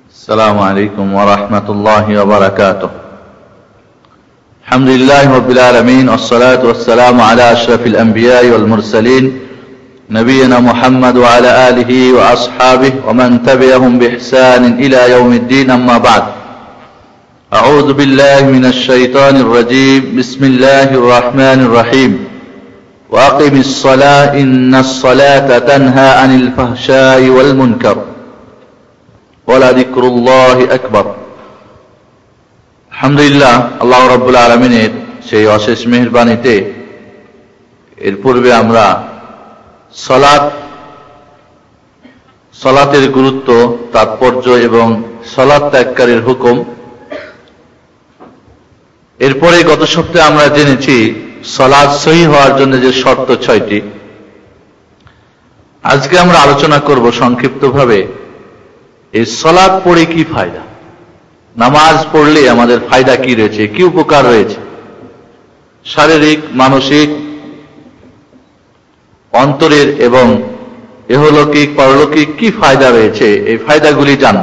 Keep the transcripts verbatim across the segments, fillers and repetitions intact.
السلام عليكم ورحمة الله وبركاته. الحمد لله رب العالمين والصلاة والسلام على أشرف الأنبياء والمرسلين نبينا محمد وعلى آله وأصحابه ومن تبعهم بإحسان إلى يوم الدين. أما بعد، أعوذ بالله من الشيطان الرجيم. بسم الله الرحمن الرحيم. وأقم الصلاة إن الصلاة تنهى عن الفحشاء والمنكر ولذكر الله أكبر. আলহামদুলিল্লাহ, আল্লাহ রাব্বুল আলামিনের সেই অশেষ মেহেরবানিতে এর পূর্বে আমরা সালাত সালাতের গুরুত্ব, তাৎপর্য এবং সালাত ত্যাগকারীর হুকুম, এরপরে গত সপ্তাহে আমরা জেনেছি সালাত সহিহ হওয়ার জন্য যে শর্ত ছয়টি। আজকে আমরা আলোচনা করব সংক্ষিপ্তভাবে এই সালাত পড়ে কি ফায়দা, নামাজ পড়লে আমাদের ফায়দা কি রয়েছে, কি উপকার রয়েছে, শারীরিক, মানসিক, অন্তরের এবং ইহলৌকিক পরলৌকিক কি ফায়দা রয়েছে, এই ফায়দাগুলি জানব।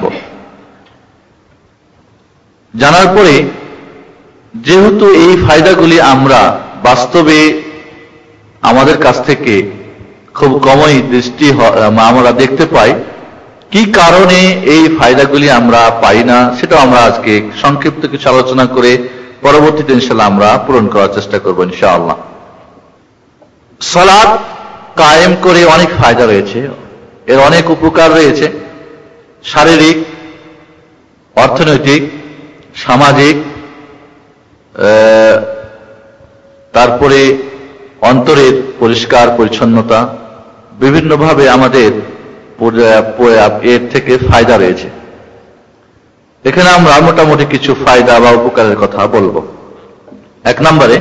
জানার পরে যেহেতু এই ফায়দাগুলি আমরা বাস্তবে আমাদের কাছ থেকে খুব কমই দৃষ্টি আমরা দেখতে পাই, কি কারণে এই ফায়দাগুলি আমরা পাই না সেটা আমরা আজকে সংক্ষিপ্ত কিছু আলোচনা করে পরবর্তীতে ইনশাআল্লাহ আমরা পূরণ করার চেষ্টা করব ইনশাআল্লাহ। সালাত কায়েম করে অনেক ফায়দা রয়েছে, এর অনেক উপকার রয়েছে, শারীরিক, অর্থনৈতিক, সামাজিক, তারপরে অন্তরের পরিষ্কার পরিচ্ছন্নতা, বিভিন্নভাবে আমাদের এর থেকে ফায়দা রয়েছে। এখানে আমরা মোটামুটি কিছু ফায়দা বা উপকারের কথা বলবো। এক নম্বরে,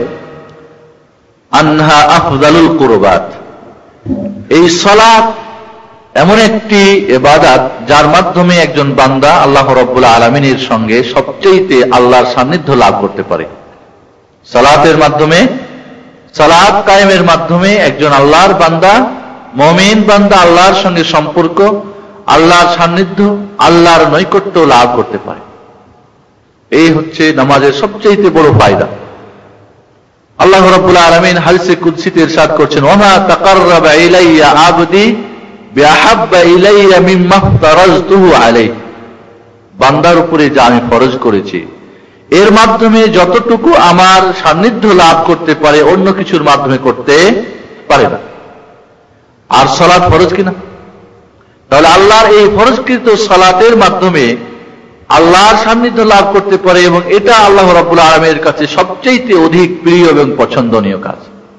আনহা আফজালুল কুরবাত। এই সালাত এমন একটি ইবাদত যার মাধ্যমে একজন বান্দা আল্লাহ রাব্বুল আলামিনের সঙ্গে সবচেয়ে আল্লাহর সান্নিধ্য লাভ করতে পারে। সালাতের মাধ্যমে, সালাত কায়েমের মাধ্যমে একজন আল্লাহর বান্দা, মুমিন বান্দা আল্লাহর সঙ্গে সম্পর্ক, আল্লাহর সান্নিধ্য, আল্লাহর নৈকট্য লাভ করতে পারে। এই হচ্ছে নামাজের সবচেয়ে বড় ফায়দা। আল্লাহ রাব্বুল আলামিন হাদিসে কুদসিতে ইরশাদ করছেন, ওয়া তাকাররাবা ইলাইয়া আবদি বিআহাব্বা ইলাইয়া মিম্মা ফতারাজতুহু আলাইহি। বান্দার উপরে যা আমি ফরজ করেছি এর মাধ্যমে যতটুকু আমার সান্নিধ্য লাভ করতে পারে অন্য কিছুর মাধ্যমে করতে পারে না। আর সালাত ফরজ কিনা? তাহলে আল্লাহর এই ফরজকৃত সালাতের মাধ্যমে আল্লাহর সান্নিধ্য লাভ করতে পারে এবং এটা আল্লাহ রাব্বুল আলামিনের কাছে সবচেয়ে অধিক প্রিয় এবং পছন্দনীয় কাজ।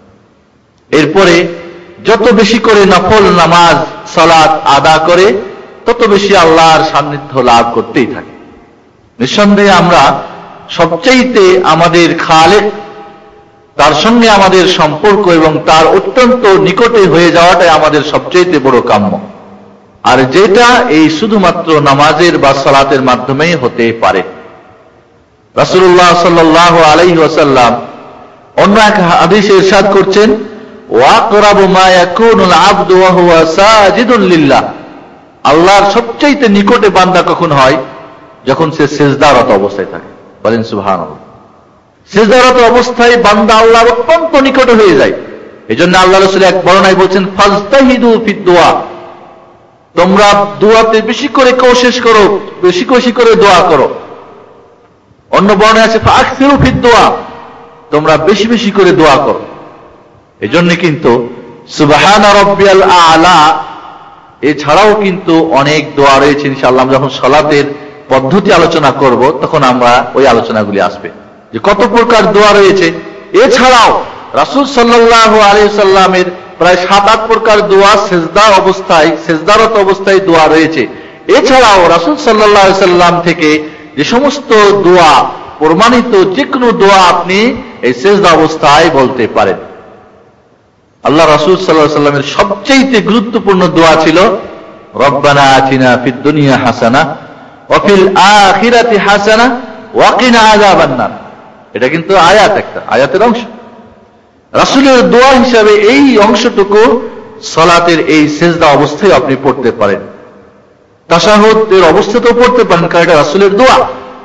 এরপরে যত বেশি করে নফল নামাজ সালাত আদা করে তত বেশি আল্লাহর সান্নিধ্য লাভ করতেই থাকে। নিঃসন্দেহে আমরা সবচাইতে আমাদের খালেক, তার সঙ্গে আমাদের সম্পর্ক এবং তার অত্যন্ত নিকটে হয়ে যাওয়াটাই আমাদের সবচেয়ে বড় কাম্য, আর যেটা এই শুধুমাত্র নামাজের বা সালাতের মাধ্যমেই হতে পারে। রাসূলুল্লাহ সাল্লাল্লাহু আলাইহি ওয়াসাল্লাম অন্য এক হাদিসে ইরশাদ করছেন, ওয়াকরাবু মা ইয়াকুনুল আবদু ওয়া হুয়া সাজিদুন লিল্লাহ। আল্লাহর সবচেয়ে নিকটে বান্দা কখন হয়? যখন সে সিজদারত অবস্থায় থাকে। বলেন সুবহানাল্লাহ। সিজদারত অবস্থায় বান্দা আল্লাহর অত্যন্ত নিকটে হয়ে যায়। এজন্য আল্লাহ রাসূল এক বর্ণনায় বলেছেন, ফাজতাহিদু ফিদ দুআ। তোমরা দোয়াতে বেশি করে কোশিশ করো, বেশি বেশি করে দোয়া করো। অন্য বর্ণনায় আছে ফাকসিরু ফিদ দুআ, তোমরা বেশি বেশি করে দোয়া করো। এজন্য কিন্তু সুবহানা রাব্বিয়াল আ'লা এছাড়াও কিন্তু অনেক দোয়া রয়েছে। ইনশাআল্লাহ আমরা যখন সালাতের পদ্ধতি আলোচনা করব তখন আমরা ওই আলোচনাগুলি আসবে যে কত প্রকার দোয়া রয়েছে। এছাড়াও রাসূল সাল্লাল্লাহু আলাইহি সাল্লামের প্রায় সাত আট প্রকার দোয়া সেজদা অবস্থায়, সেজদারত অবস্থায় দোয়া রয়েছে। এছাড়াও রাসূল সাল্লাল্লাহু আলাইহি সাল্লাম থেকে যে সমস্ত দোয়া প্রমাণিত, যে কোনো দোয়া আপনি এই সেজদা অবস্থায় বলতে পারেন। আল্লাহ রাসূল সাল্লাল্লাহু আলাইহি সাল্লামের সবচেয়ে গুরুত্বপূর্ণ দোয়া ছিল, রব্বানা আতিনা ফিদ দুনিয়া হাসানা ওয়া ফিল আখিরাতি হাসানা ওয়া কিনা আযাবান নার। এটা কিন্তু আয়াত, একটা আয়াতের অংশ। রাসূলের দোয়া হিসাবে এই অংশটুকু সালাতের এই সেজদা অবস্থায় আপনি পড়তে পারেন। তাশাহুদের অবস্থাতেও পড়তে পারেন, কারণ এটা রাসূলের দোয়া।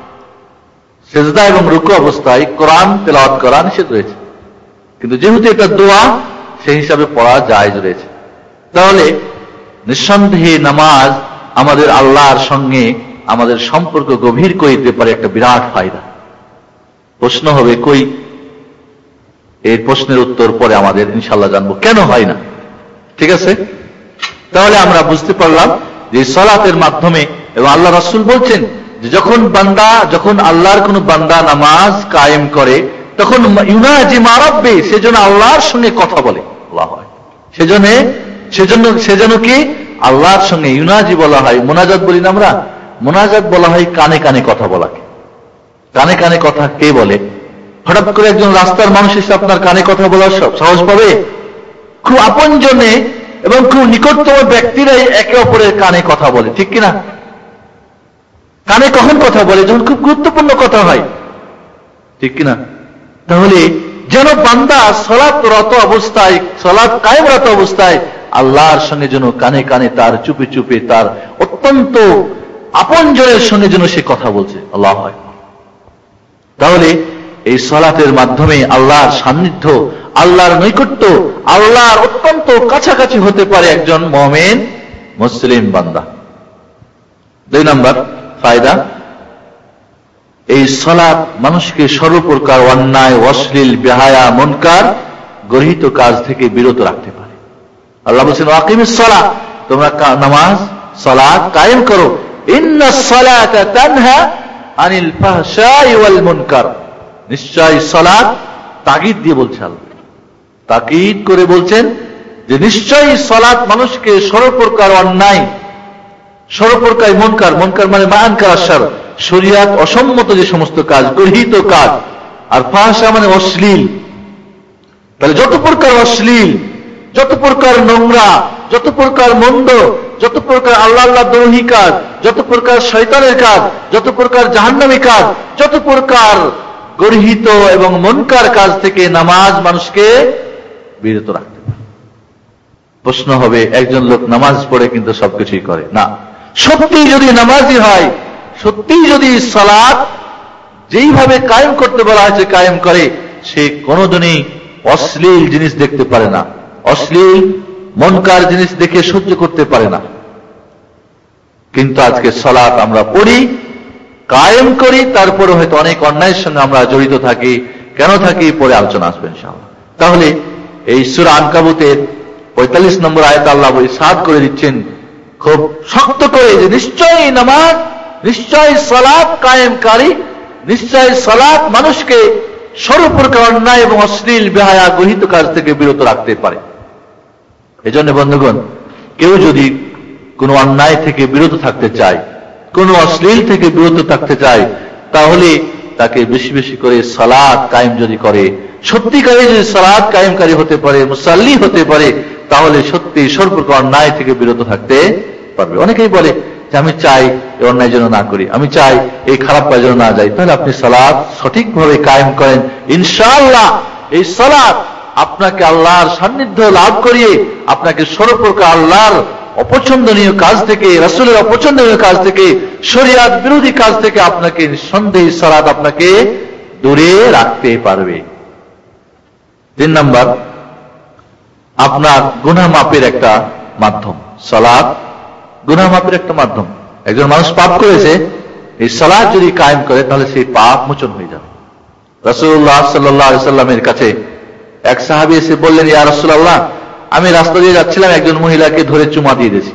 সেজদা এবং রুকু অবস্থায় কোরআন তেলাওয়াত করা নিষেধ রয়েছে, কিন্তু যেহেতু এটা দোয়া সেই হিসাবে পড়া জায়েজ রয়েছে। তাহলে নিঃসন্দেহে নামাজ আমাদের আল্লাহর সঙ্গে আমাদের সম্পর্ক গভীর করে দিতে পারে, একটা বিরাট ফায়দা। প্রশ্ন হবে কই, এই প্রশ্নের উত্তর পরে আমাদের ইনশাআল্লাহ জানবো কেন হয় না। ঠিক আছে, তাহলে আমরা বুঝতে পারলাম যে সালাতের মাধ্যমে, এবং আল্লাহ রাসূল বলছেন যে যখন বান্দা যখন আল্লাহর কোন বান্দা নামাজ কায়েম করে তখন ইউনাজি মা রাব্বি, সেজন্য আল্লাহর সঙ্গে কথা বলে। আল্লাহু আকবার। সেজন্য সেজন্য সেজন্য কি আল্লাহর সঙ্গে ইউনাজি বলা হয়, মোনাজাত বলি না আমরা, মোনাজাত বলা হয় কানে কানে কথা বলাকে। কানে কানে কথা কে বলে? হঠাৎ করে একজন রাস্তার মানুষ এসে আপনার কানে কথা বলার সব সাহস পাবে? খুব আপনজনে এবং খুব নিকটতম ব্যক্তিরাই একে অপরের কানে কথা বলে, ঠিক কিনা? কানে কখন কথা বলে? যখন খুব গুরুত্বপূর্ণ কথা হয়, ঠিক কিনা? তাহলে যেন বান্দা সালাতরত অবস্থায়, সালাত কায়েমরত অবস্থায় আল্লাহর সঙ্গে যেন কানে কানে তার চুপে চুপে তার অত্যন্ত আপনজনের সঙ্গে যেন সে কথা বলছে। আল্লাহু আকবার। তাহলে এই সালাতের মাধ্যমে আল্লাহর সান্নিধ্য, আল্লাহর নৈকট্য, আল্লাহর অত্যন্ত কাছাকাছি হতে পারে একজন মুমিন মুসলিম বান্দা। দুই নম্বর ফায়দা, এই সালাত মানুষকে সর্বপ্রকার অন্যায়, অশ্লীল, বেহায়া, মুনকার, গর্হিত কাজ থেকে বিরত রাখতে পারে। আল্লাহ বলেছেন আকিমিস সালাত, তোমরা নামাজ সালাত কায়েম করো। ইন্নাস সালাতা তানহা আনিল ফাহশাই ওয়াল মুনকার, নিশ্চয় সালাত, তাকিদ দিয়ে বলছে আল্লাহ, তাকিদ করে বলছেন যে নিশ্চয়ই সালাত মানুষকে সর্বপ্রকার অন্যায়, সর্বপ্রকার মুনকার, মুনকার মানে মানকার আশার, শরিয়াত অসম্মত যে সমস্ত কাজ, গর্হিত কাজ, আর ফাহশা মানে অশ্লীল। তাহলে যত প্রকার অশ্লীল, যত প্রকার নোংরা, যত প্রকার মন্দ, যত প্রকার আল্লাহ আল্লাহ দ্রোহী কাজ, যত প্রকার শয়তানের কাজ, যত প্রকার জাহান্নামী কাজ, যত প্রকার গর্হিত এবং মুনকার কাজ থেকে নামাজ মানুষকে বিরত রাখতে পারে। প্রশ্ন হবে, একজন লোক নামাজ পড়ে কিন্তু সবকিছুই করে না। সত্যি যদি নামাজি হয়, সত্যি যদি সালাত যেইভাবে কায়েম করতে বলা হয়েছে কায়েম করে, সে কোনোদিনই অশ্লীল জিনিস দেখতে পারে না, অশ্লীল মুনকার জিনিস দেখে সহ্য করতে পারে না। কিন্তু আজকে সালাত আমরা পড়ি, কায়েম করি, তারপরে হয়তো অনেক অন্যায়ের সঙ্গে আমরা জড়িত থাকি। কেন থাকি পরে আলোচনা আসবে ইনশাআল্লাহ। তাহলে এই সূরা আনকাবুতের পঁয়তাল্লিশ নম্বর আয়াত আল্লাহ ইরশাদ করে দিচ্ছেন খুব শক্ত করে যে নিশ্চয়ই নামাজ, নিশ্চয়ই সালাত কায়েমকারী, নিশ্চয়ই সালাত মানুষকে সর্বপ্রকার অন্যায় এবং অশ্লীল, বেহায়া, গর্হিত কাজ থেকে বিরত রাখতে পারে। এজন্য বন্ধুগণ, কেউ যদি কোনো অন্যায় থেকে বিরত থাকতে চায়, কোন অশ্লীল থেকে বিরত থাকতে চায়, তাহলে তাকে বেশি বেশি করে সালাত কায়েম যদি করে, সত্যিকারে যদি সালাত কায়েমকারী হতে পারে, মুসাল্লি হতে পারে, তাহলে সত্যি সর্বপ্রকার অন্যায় থেকে বিরত থাকতে পারবে। অনেকেই বলে যে আমি চাই এই অন্যায় যেন না করি, আমি চাই এই খারাপ কাজ যেন না যাই। তাহলে আপনি সালাত সঠিকভাবে কায়েম করেন, ইনশাআল্লাহ এই সালাত আপনাকে আল্লাহর সান্নিধ্য লাভ করিয়ে আপনাকে সর্বপ্রকার আল্লাহর অপছন্দনীয় কাজ থেকে, রাসূলের অপছন্দনীয় কাজ থেকে, শরিয়াত বিরোধী কাজ থেকে আপনাকে নিঃসন্দেহে সালাত আপনাকে দূরে রাখতে পারবে। তিন নম্বর, আপনার গুনাহ মাপের একটা মাধ্যম। সালাত গুনাহ মাপের একটা মাধ্যম। একজন মানুষ পাপ করেছে, এই সালাত যদি কায়েম করে তাহলে সেই পাপ মোচন হয়ে যাবে। রাসূলুল্লাহ সাল্লাল্লাহু আলাইহি সাল্লামের কাছে এক সাহাবী এসে বললেন, ইয়া রাসূলুল্লাহ, আমি রাস্তা দিয়ে যাচ্ছিলাম, একজন মহিলাকে ধরে চুমা দিয়ে দিয়েছি,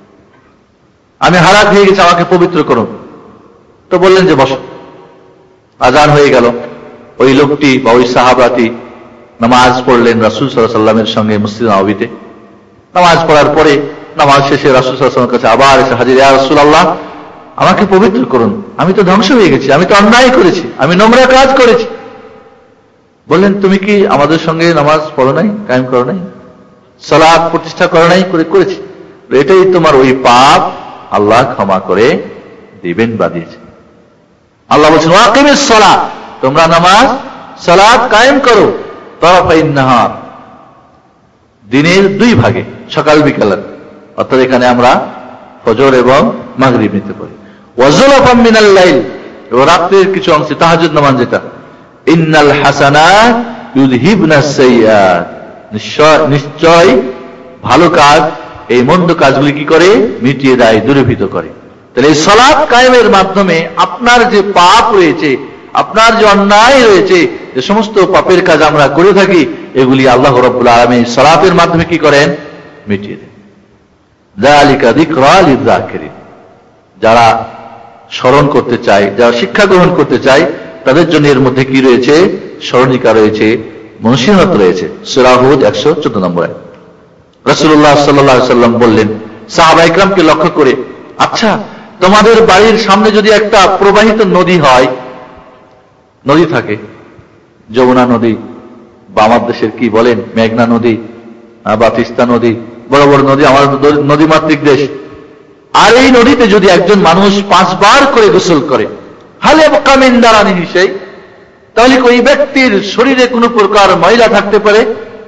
আমি হারাক হয়ে গেছি, আমাকে পবিত্র করুন। তো বললেন যে বসো। আজান হয়ে গেল, ওই লোকটি বা ওই সাহাবাটি নামাজ পড়লেন রাসূল সাল্লাল্লাহু আলাইহি সাল্লামের সঙ্গে মসজিদ নববীতে। নামাজ পড়ার পরে নামাজ শেষে রাসূল সাল্লাল্লাহু আলাইহি সাল্লামের কাছে আবার এসে হাজির, ইয়া রাসূলুল্লাহ, আমাকে পবিত্র করুন, আমি তো ধ্বংস হয়ে গেছি, আমি তো অন্যায় করেছি, আমি নোংরা কাজ করেছি। বললেন, তুমি কি আমাদের সঙ্গে নামাজ পড়ো নাই, কায়েম করো নাই, সালাত প্রতিষ্ঠা করো নাই? করে করেছি। এটাই তোমার ওই পাপ, আল্লাহ ক্ষমা করে দিবেন বা দিয়েছেন। আল্লাহ বলছেন ওয়াকিমিস সালাত, তোমরা নামাজ সালাত কায়েম করো, তারাফাইন নাহার, দিনের দুই ভাগে, সকাল বিকাল। অর্থাৎ এখানে আমরা ফজর এবং মাগরিব নিতে পারি। ওয়াজুলাফাম মিনাল লাইল, এবং রাত্রের কিছু অংশে তাহাজ্জুদ নামাজ, যেটা ইন্নাল হাসানাত ইউযহিবনাস সাইয়্যাত, নিশ্চয় নিশ্চয় ভালো কাজ এই মন্দ কাজগুলি কি করে? মিটিয়ে দেয়, দূরীভূত করে। তাহলে এই সালাত কায়েমের মাধ্যমে আপনার যে পাপ রয়েছে, আপনার যে অন্যায় রয়েছে, যে সমস্ত পাপের কাজ আমরা করে থাকি, এগুলি আল্লাহ রাব্বুল আলামিন সালাতের মাধ্যমে কি করেন? মিটিয়ে দেন। যালিকা যিকরা লিয-যাকিরিন, যারা স্মরণ করতে চায়, যারা শিক্ষা গ্রহণ করতে চায়, তাদের জন্য এর মধ্যে কি রয়েছে? স্মরণিকা রয়েছে, নসিহত রয়েছে। সূরা হুদ একশো চোদ্দ নম্বর আয়াত। রাসূলুল্লাহ সাল্লাল্লাহু আলাইহি ওয়াসাল্লাম বললেন সাহাবা ইকরামকে লক্ষ্য করে, আচ্ছা তোমাদের বাড়ির সামনে যদি একটা প্রবাহিত নদী হয়, নদী থাকে, যমুনা নদী বা আমার দেশের কি বলেন মেঘনা নদী বা তিস্তা নদী, বড় বড় নদী, আমার নদীমাতৃক দেশ, আর এই নদীতে যদি একজন মানুষ পাঁচবার করে গোসল করে, হালে কামিন দারানি হিসেই, তাহলে ওই ব্যক্তির শরীরে কোনো প্রকার ময়লা থাকতে পারে?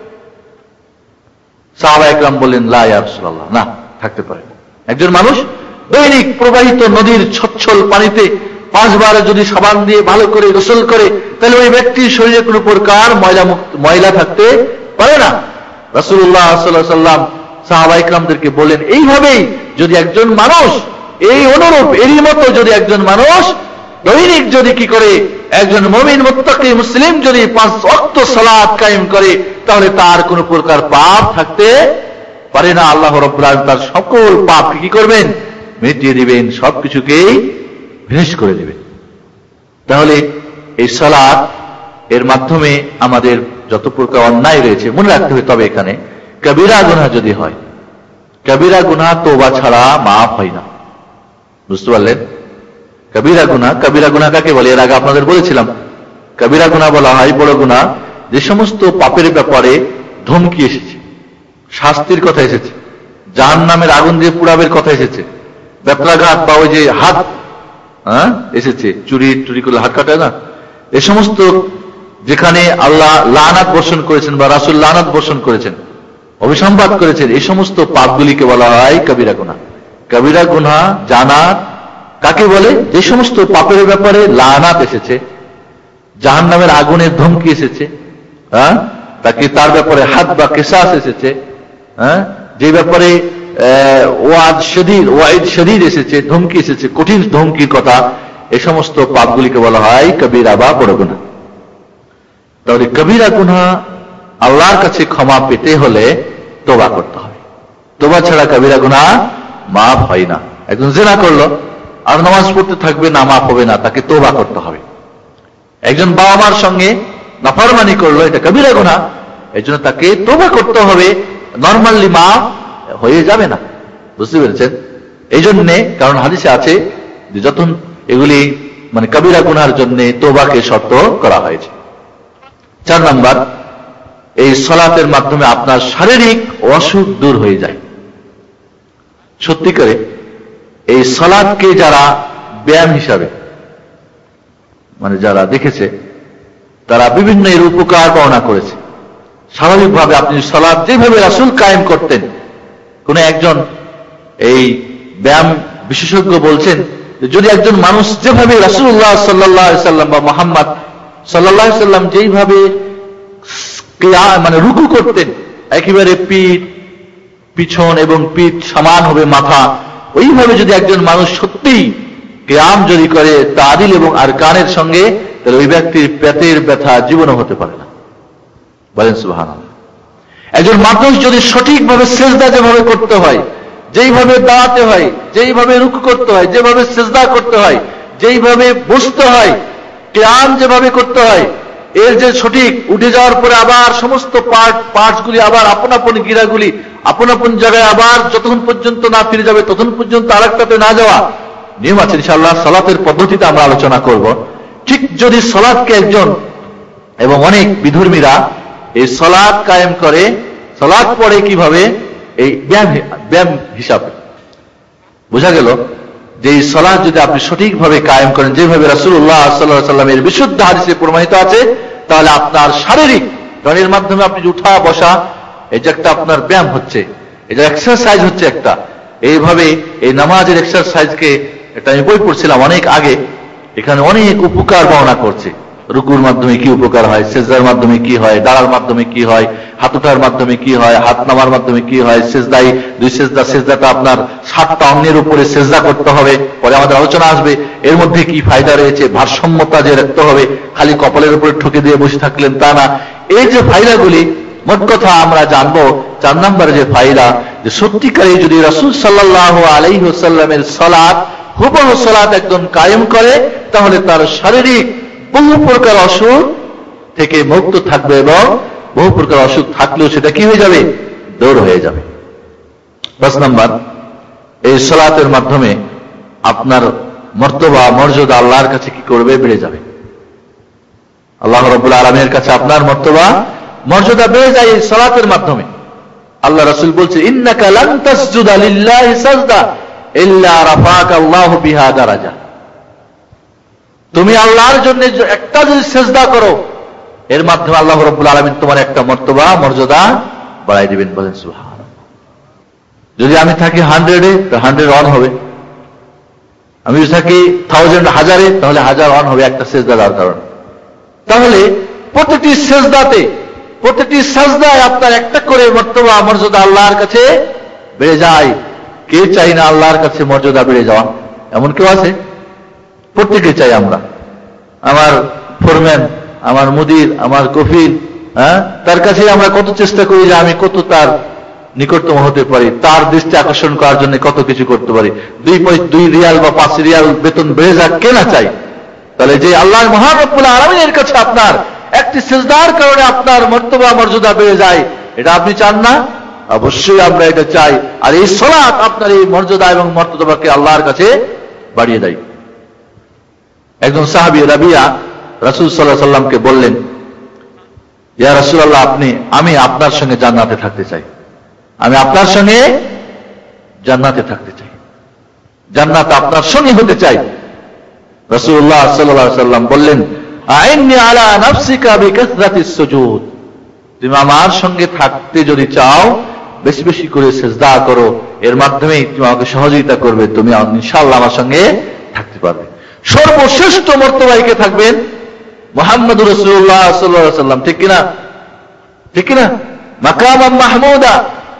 সাহাবা ইকরাম বললেন লা ইয়া রাসূলুল্লাহ, না, থাকতে পারে। একজন মানুষ দৈনিক প্রবাহিত নদীর স্বচ্ছল পানিতে পাঁচবার যদি সাবান দিয়ে ভালো করে গোসল করে, তাহলে ওই ব্যক্তির শরীরে কোনো প্রকার ময়লা ময়লা থাকতে পারে না। রাসূলুল্লাহ সাল্লাল্লাহু আলাইহি ওয়াসাল্লাম সাহাবা ইকরামদেরকে বললেন, এইভাবেই যদি একজন মানুষ, এই অনুরূপ এরই মতো যদি একজন মানুষ দৈনিক যদি কি করে, একজন মুমিন মুত্তাকি মুসলিম যদি পাঁচ ওয়াক্ত সালাত কায়েম করে, তাহলে তার কোনো প্রকার পাপ থাকতে পারে না। আল্লাহ রাব্বুল আলামিন তার সকল পাপ কি করবেন? মিটিয়ে দিবেন, সবকিছুকেই বিনাশ করে দিবেন। তাহলে এই সালাত এর মাধ্যমে আমাদের যত প্রকার অন্যায় রয়েছে মনে রাখতে হবে। তবে এখানে কবিরা গুনাহ যদি হয়, কবিরা গুনাহ তওবা ছাড়া মাফ হয় না। বুঝতে পারলেন? কবিরা গুনাহ, কবিরা গুনাহ কাকে বলে? এর আগে আপনাদের বলেছিলাম, কবিরা গুনাহ বলা হয় বড় গুনাহ যে সমস্ত পাপের ব্যাপারে ধমকি এসেছে, শাস্তির কথা এসেছে, জাহান্নামের আগুন দিয়ে পুড়াবের কথা এসেছে, বেত্রাঘাত বা ওই যে হাত হ্যাঁ এসেছে, চুরি চুরি করলে হাত কাটায় না, এ সমস্ত যেখানে আল্লাহ লানাত বর্ষণ করেছেন বা রাসূল লানাত বর্ষণ করেছেন, অভিসম্পাত করেছেন, এই সমস্ত পাপগুলিকে বলা হয় কবিরা গুনাহ। কবিরা গুনাহ জানা কাকে বলে? যে সমস্ত পাপের ব্যাপারে লানাত এসেছে, জাহান্নামের আগুনের ধমকি এসেছে, হ্যাঁ তাকে তার ব্যাপারে হাত বা কিসাস এসেছে, হ্যাঁ যে ব্যাপারে ওয়াদ শদীদ ওয়াইদ শদীদ এসেছে, ধমকি এসেছে, কঠিন ধমকির কথা, এই সমস্ত পাপগুলিকে বলা হয় কবিরা বা বড় গুনাহ। তাহলে কবিরা গুনাহ আল্লাহর কাছে ক্ষমা পেতে হলে তওবা করতে হবে। তওবা ছাড়া কবিরা গুনাহ মাফ হয় না। একজন জিনা করলো আর নামাজ পড়তে থাকবে না, মাফ হবে না, তাকে তওবা করতে হবে। একজন বাবা মার সঙ্গে নাফরমানি করলো, এটা কবিরা গুনাহ, এই জন্য তাকে তওবা করতে হবে, নরমালি মাফ হয়ে যাবে না। বুঝতে পেরেছেন? এই জন্যে, কারণ হাদিসে আছে যে যখন এগুলি মানে কবিরা গুনাহর জন্য তওবাকে শর্ত করা হয়েছে। চার নাম্বার, এই সালাতের মাধ্যমে আপনার শারীরিক অসুখ দূর হয়ে যায়। সত্যিকারে এই সালাতকে যারা ব্যায়াম হিসাবে মানে যারা দেখেছে, তারা বিভিন্ন এর উপকার বর্ণনা করেছে। স্বাভাবিকভাবে আপনি সালাত যেভাবে রাসূল কায়েম করতেন, কোন একজন এই ব্যায়াম বিশেষজ্ঞ বলছেন যদি একজন মানুষ যেভাবে রাসূলুল্লাহ সাল্লাল্লাহু আলাইহি সাল্লাম বা মুহাম্মদ সাল্লাল্লাহু আলাইহি সাল্লাম যেইভাবে মানে রুকু করতেন, একেবারে পিঠ পিছন এবং পিঠ সমান হবে মাথা, ওইভাবে যদি একজন মানুষ সত্যি কিয়াম যদি করে তাদিল এবং আরকানের সঙ্গে, তাহলে ওই ব্যক্তির পেটের ব্যথা জীবনও হতে পারে না। বলেন সুবহানাল্লাহ। একজন মানুষ যদি সঠিকভাবে সিজদা যেভাবে করতে হয়, যেইভাবে দাঁড়াতে হয়, যেইভাবে রুকু করতে হয়, যেভাবে সিজদা করতে হয়, যেইভাবে বসতে হয়, কিয়াম যেভাবে করতে হয়, এর যে সঠিক উঠে যাওয়ার পরে আবার সমস্ত পার্ট পার্টসগুলি আবার আপন আপন গিরাগুলি আপন আপন জায়গায় আবার যতক্ষণ পর্যন্ত না ফিরে যাবে ততক্ষণ পর্যন্ত আরেকটাতে না যাওয়া নিয়ম আছে। ইনশাআল্লাহ সালাতের পদ্ধতিতে আমরা আলোচনা করব। ঠিক যদি সালাতকে একজন, এবং অনেক বিধর্মীরা এই সালাত কায়েম করে, সালাত পড়ে কিভাবে এই ব্যায়াম ব্যায়াম হিসাবে। বোঝা গেল যে এই সালাত যদি আপনি সঠিকভাবে কায়েম করেন, যেভাবে রাসূলুল্লাহ সাল্লাল্লাহু আলাইহি সাল্লামের বিশুদ্ধ হাদিসে প্রমাণিত আছে, তাহলে আপনার শারীরিক রণের মাধ্যমে আপনি উঠা বসা, এই যে একটা আপনার ব্যায়াম হচ্ছে, এটা এক্সারসাইজ হচ্ছে একটা, এইভাবে এই নামাজের এক্সারসাইজকে, এটা আমি বই পড়ছিলাম অনেক আগে, এখানে অনেক উপকার বর্ণনা করছে। রুকুর মাধ্যমে কি উপকার হয়, সেজদার মাধ্যমে কি হয়, দাঁড়ার মাধ্যমে কি হয়, হাত ওঠার মাধ্যমে কি হয়, হাত নামার মাধ্যমে কি হয়, সেজদাই দুই সেজদা, সেজদাটা আপনার সাতটা অঙ্গের উপরে সেজদা করতে হবে, পরে আমাদের আলোচনা আসবে এর মধ্যে কি ফায়দা রয়েছে, ভারসাম্যতা যে রাখতে হবে, খালি কপালের উপরে ঠুকে দিয়ে বসে থাকলেন তা না। এই যে ফায়দাগুলি মোট কথা আমরা জানবো। চার নম্বরে যে ফায়দা, যে সত্যিকারে যদি রাসূল সাল্লাল্লাহু আলাইহি ওয়াসাল্লামের সালাত হুবহু সালাত একজন কায়েম করে, তাহলে তার শারীরিক বহু প্রকার অসুখ থেকে মুক্ত থাকবে এবং বহু প্রকার অসুখ থাকলেও সেটা কি হয়ে যাবে, দূর হয়ে যাবে। পাঁচ নম্বর, এই সালাতের মাধ্যমে আপনার মর্তবা মর্যাদা আল্লাহর কাছে কি করবে, বেড়ে যাবে। আল্লাহ রাব্বুল আলামিনের কাছে আপনার মর্তবা মর্যাদা বেড়ে যায় এই সালাতের মাধ্যমে। আল্লাহ রাসূল বলছে, ইন্নাকা লান তাসজুদা লিল্লাহি সাজদা ইল্লা রাফাকা আল্লাহু বিহা দারাজা। তুমি আল্লাহর জন্য একটা যদি সেজদা করো, এর মাধ্যমে আল্লাহ রাব্বুল আলামিন তোমার একটা মর্তবা মর্যাদা বাড়াই দিবেন। বলেন সুবহানাল্লাহ। যদি আমি থাকি হান্ড্রেডে, তো হান্ড্রেড অন হবে। আমি যদি থাকি থাউজেন্ড, হাজারে, তাহলে হাজার অন হবে একটা সেজদা দেওয়ার কারণে। তাহলে প্রতিটি সেজদাতে, প্রতিটি সাজদায় আপনার একটা করে মর্তবা মর্যাদা আল্লাহর কাছে বেড়ে যায়। কে চাই না আল্লাহর কাছে মর্যাদা বেড়ে যাওয়া? এমন কেউ আছে? প্রত্যেকে চাই আমরা। আমার ফোরম্যান, আমার মুদির, আমার কফিল, হ্যাঁ, তার কাছে আমরা কত চেষ্টা করি যে আমি কত তার নিকটতম হতে পারি, তার দৃষ্টি আকর্ষণ করার জন্য কত কিছু করতে পারি। দুই দুই রিয়াল বা পাঁচ রিয়াল বেতন বেড়ে যাক, কে না চাই? তাহলে যে আল্লাহ মহান রব্বুল আলামিনের কাছে আপনার একটি সিজদার কারণে আপনার মর্তবা মর্যাদা বেড়ে যায়, এটা আপনি চান না? অবশ্যই আমরা এটা চাই। আর এই সালাত আপনার এই মর্যাদা এবং মর্তবাকে আল্লাহর কাছে বাড়িয়ে দেয়। একজন সাহাবী রাবিয়া রাসূল সাল্লাল্লাহু আলাইহি সাল্লামকে বললেন, ইয়া রাসূলুল্লাহ, আপনি আমি আপনার সঙ্গে জান্নাতে থাকতে চাই, আমি আপনার সঙ্গে জান্নাতে থাকতে চাই, জান্নাত আপনার সঙ্গে হতে চাই। রাসূলুল্লাহ সাল্লাল্লাহু আলাইহি সাল্লাম বললেন, আইন্নি আলা নাফসিকা বিকাসরাতিস সুজুদ। তুমি আমার সঙ্গে থাকতে যদি চাও, বেশি বেশি করে সিজদা করো, এর মাধ্যমে তুমি আমাকে সহযোগিতা করবে, তুমি ইনশাআল্লাহ আমার সঙ্গে থাকতে পারবে। সর্বশ্রেষ্ঠ মর্তবায় কে থাকবেন? মুহাম্মদুর রাসূলুল্লাহ সাল্লাল্লাহু আলাইহি সাল্লাম। ঠিক কিনা? ঠিক কিনা? মাকামান মাহমুদা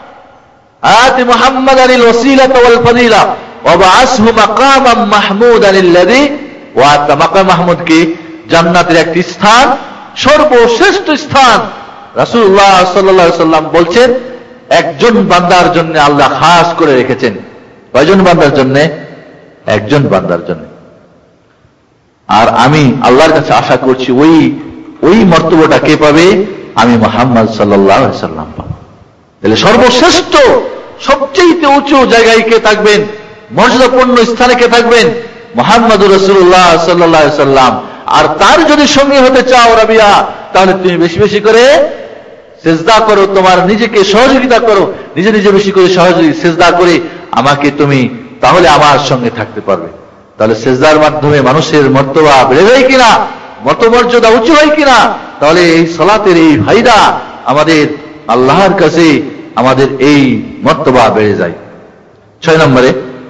আতি মুহাম্মাদানিল ওয়াসিলাতা ওয়াল ফাদিলা ওয়া বাআসহু মাকামান মাহমুদান আল্লাযী ওয়াতা। মাকাম মাহমুদ কি? জান্নাতের একটি স্থান, সর্বশ্রেষ্ঠ স্থান। রাসূলুল্লাহ সাল্লাল্লাহু আলাইহি সাল্লাম বলছেন, একজন বান্দার জন্য আল্লাহ খাস করে রেখেছেন। কয়জন বান্দার জন্য? একজন বান্দার জন্য। আর আমি আল্লাহর কাছে আশা করছি ওই ওই মর্তবাটা কে পাবে? আমি মুহাম্মদ সাল্লাল্লাহু আলাইহি সাল্লাম পাবো। তাহলে সর্বশ্রেষ্ঠ, সবচেয়ে উঁচু জায়গায় কে থাকবেন? মর্যাদাপূর্ণ স্থানে কে থাকবেন? মুহাম্মদুর রাসূলুল্লাহ সাল্লাল্লাহু আলাইহি সাল্লাম। আর তার যদি সঙ্গী হতে চাও রাবিয়া, তাহলে তুমি বেশি বেশি করে সিজদা করো, তোমার নিজেকে সহযোগিতা করো, নিজে নিজে বেশি করে সহযোগী সিজদা করে আমাকে তুমি, তাহলে আমার সঙ্গে থাকতে পারবে। তাহলে সিজদার মাধ্যমে মানুষের মর্তবা বেড়ে যায় কিনা, মর্তমর্যাদা উঁচু হয় কিনা? তাহলে এই সালাতের এই ফায়দা আমাদের আল্লাহর কাছে আমাদের এই মর্তবা বেড়ে যায়। ছয় নম্বরে,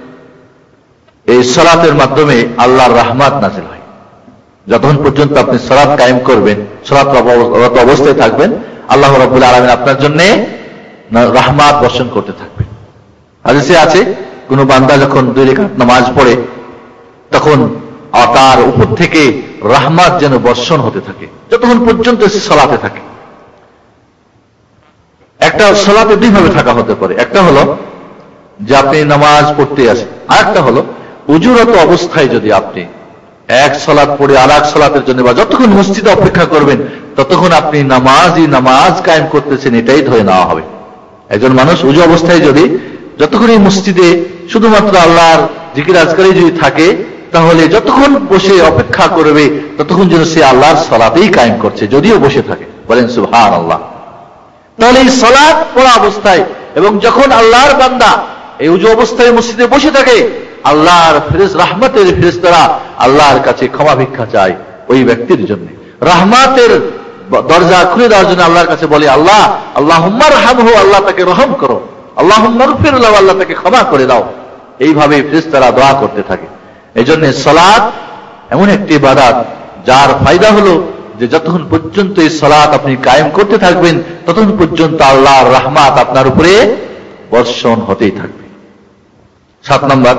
এই সালাতের মাধ্যমে আল্লাহর রহমত নাযিল হয়। যতক্ষণ পর্যন্ত আপনি সালাত কায়েম করবেন, সালাতরত অবস্থায় থাকবেন, আল্লাহ রাব্বুল আলামিন আপনার জন্য রহমত বর্ষণ করতে থাকবেন। হাদিসে আছে, কোন বান্দা যখন দুই রাকাত নামাজ পড়ে, তখন তার উপর থেকে রহমত যেন বর্ষণ হতে থাকে, যতক্ষণ পর্যন্ত সে সালাতে থাকে। একটা সালাতে দুইভাবে থাকা হতে পারে। একটা হলো যে আপনি নামাজ পড়তে আসেন, আর একটা হলো উজুরত অবস্থায় যদি আপনি এক সালাত পড়ে আর এক সালাতের জন্য বা যতক্ষণ মসজিদে অপেক্ষা করবেন, ততক্ষণ আপনি নামাজই নামাজ কায়েম করতেছেন, এটাই ধরে নেওয়া হবে। একজন মানুষ উজু অবস্থায় যদি যতক্ষণ এই মসজিদে শুধুমাত্র আল্লাহর জিকির আজকারই যদি থাকে, তাহলে যতক্ষণ বসে অপেক্ষা করবে ততক্ষণ যেন সে আল্লাহর সালাতেই কায়েম করছে, যদিও বসে থাকে। বলেন সুবহানাল্লাহ। তাহলে এই সালাত পড়া অবস্থায় এবং যখন আল্লাহর বান্দা এই উজু অবস্থায় মসজিদে বসে থাকে, আল্লাহর ফেরেশতা, রহমতের ফেরেশতারা আল্লাহর কাছে ক্ষমা ভিক্ষা চায় ওই ব্যক্তির জন্য। রহমতের দরজা খুলে দেওয়ার জন্য আল্লাহর কাছে বলে, আল্লাহ আল্লাহুম্মা রহমহু, আল্লাহ তাকে রহম করো। আল্লাহুম্মা গফির লাহু, আল্লাহ তাকে ক্ষমা করে দাও। এইভাবে ফেরেশতারা দোয়া করতে থাকে। এই জন্য সালাত এমন একটি ইবাদত যার ফায়দা হলো যে যতক্ষণ পর্যন্ত এই সালাত আপনি কায়েম করতে থাকবেন ততক্ষণ পর্যন্ত আল্লাহর রহমত আপনার উপরে বর্ষণ হতেই থাকবে। সাত নম্বর,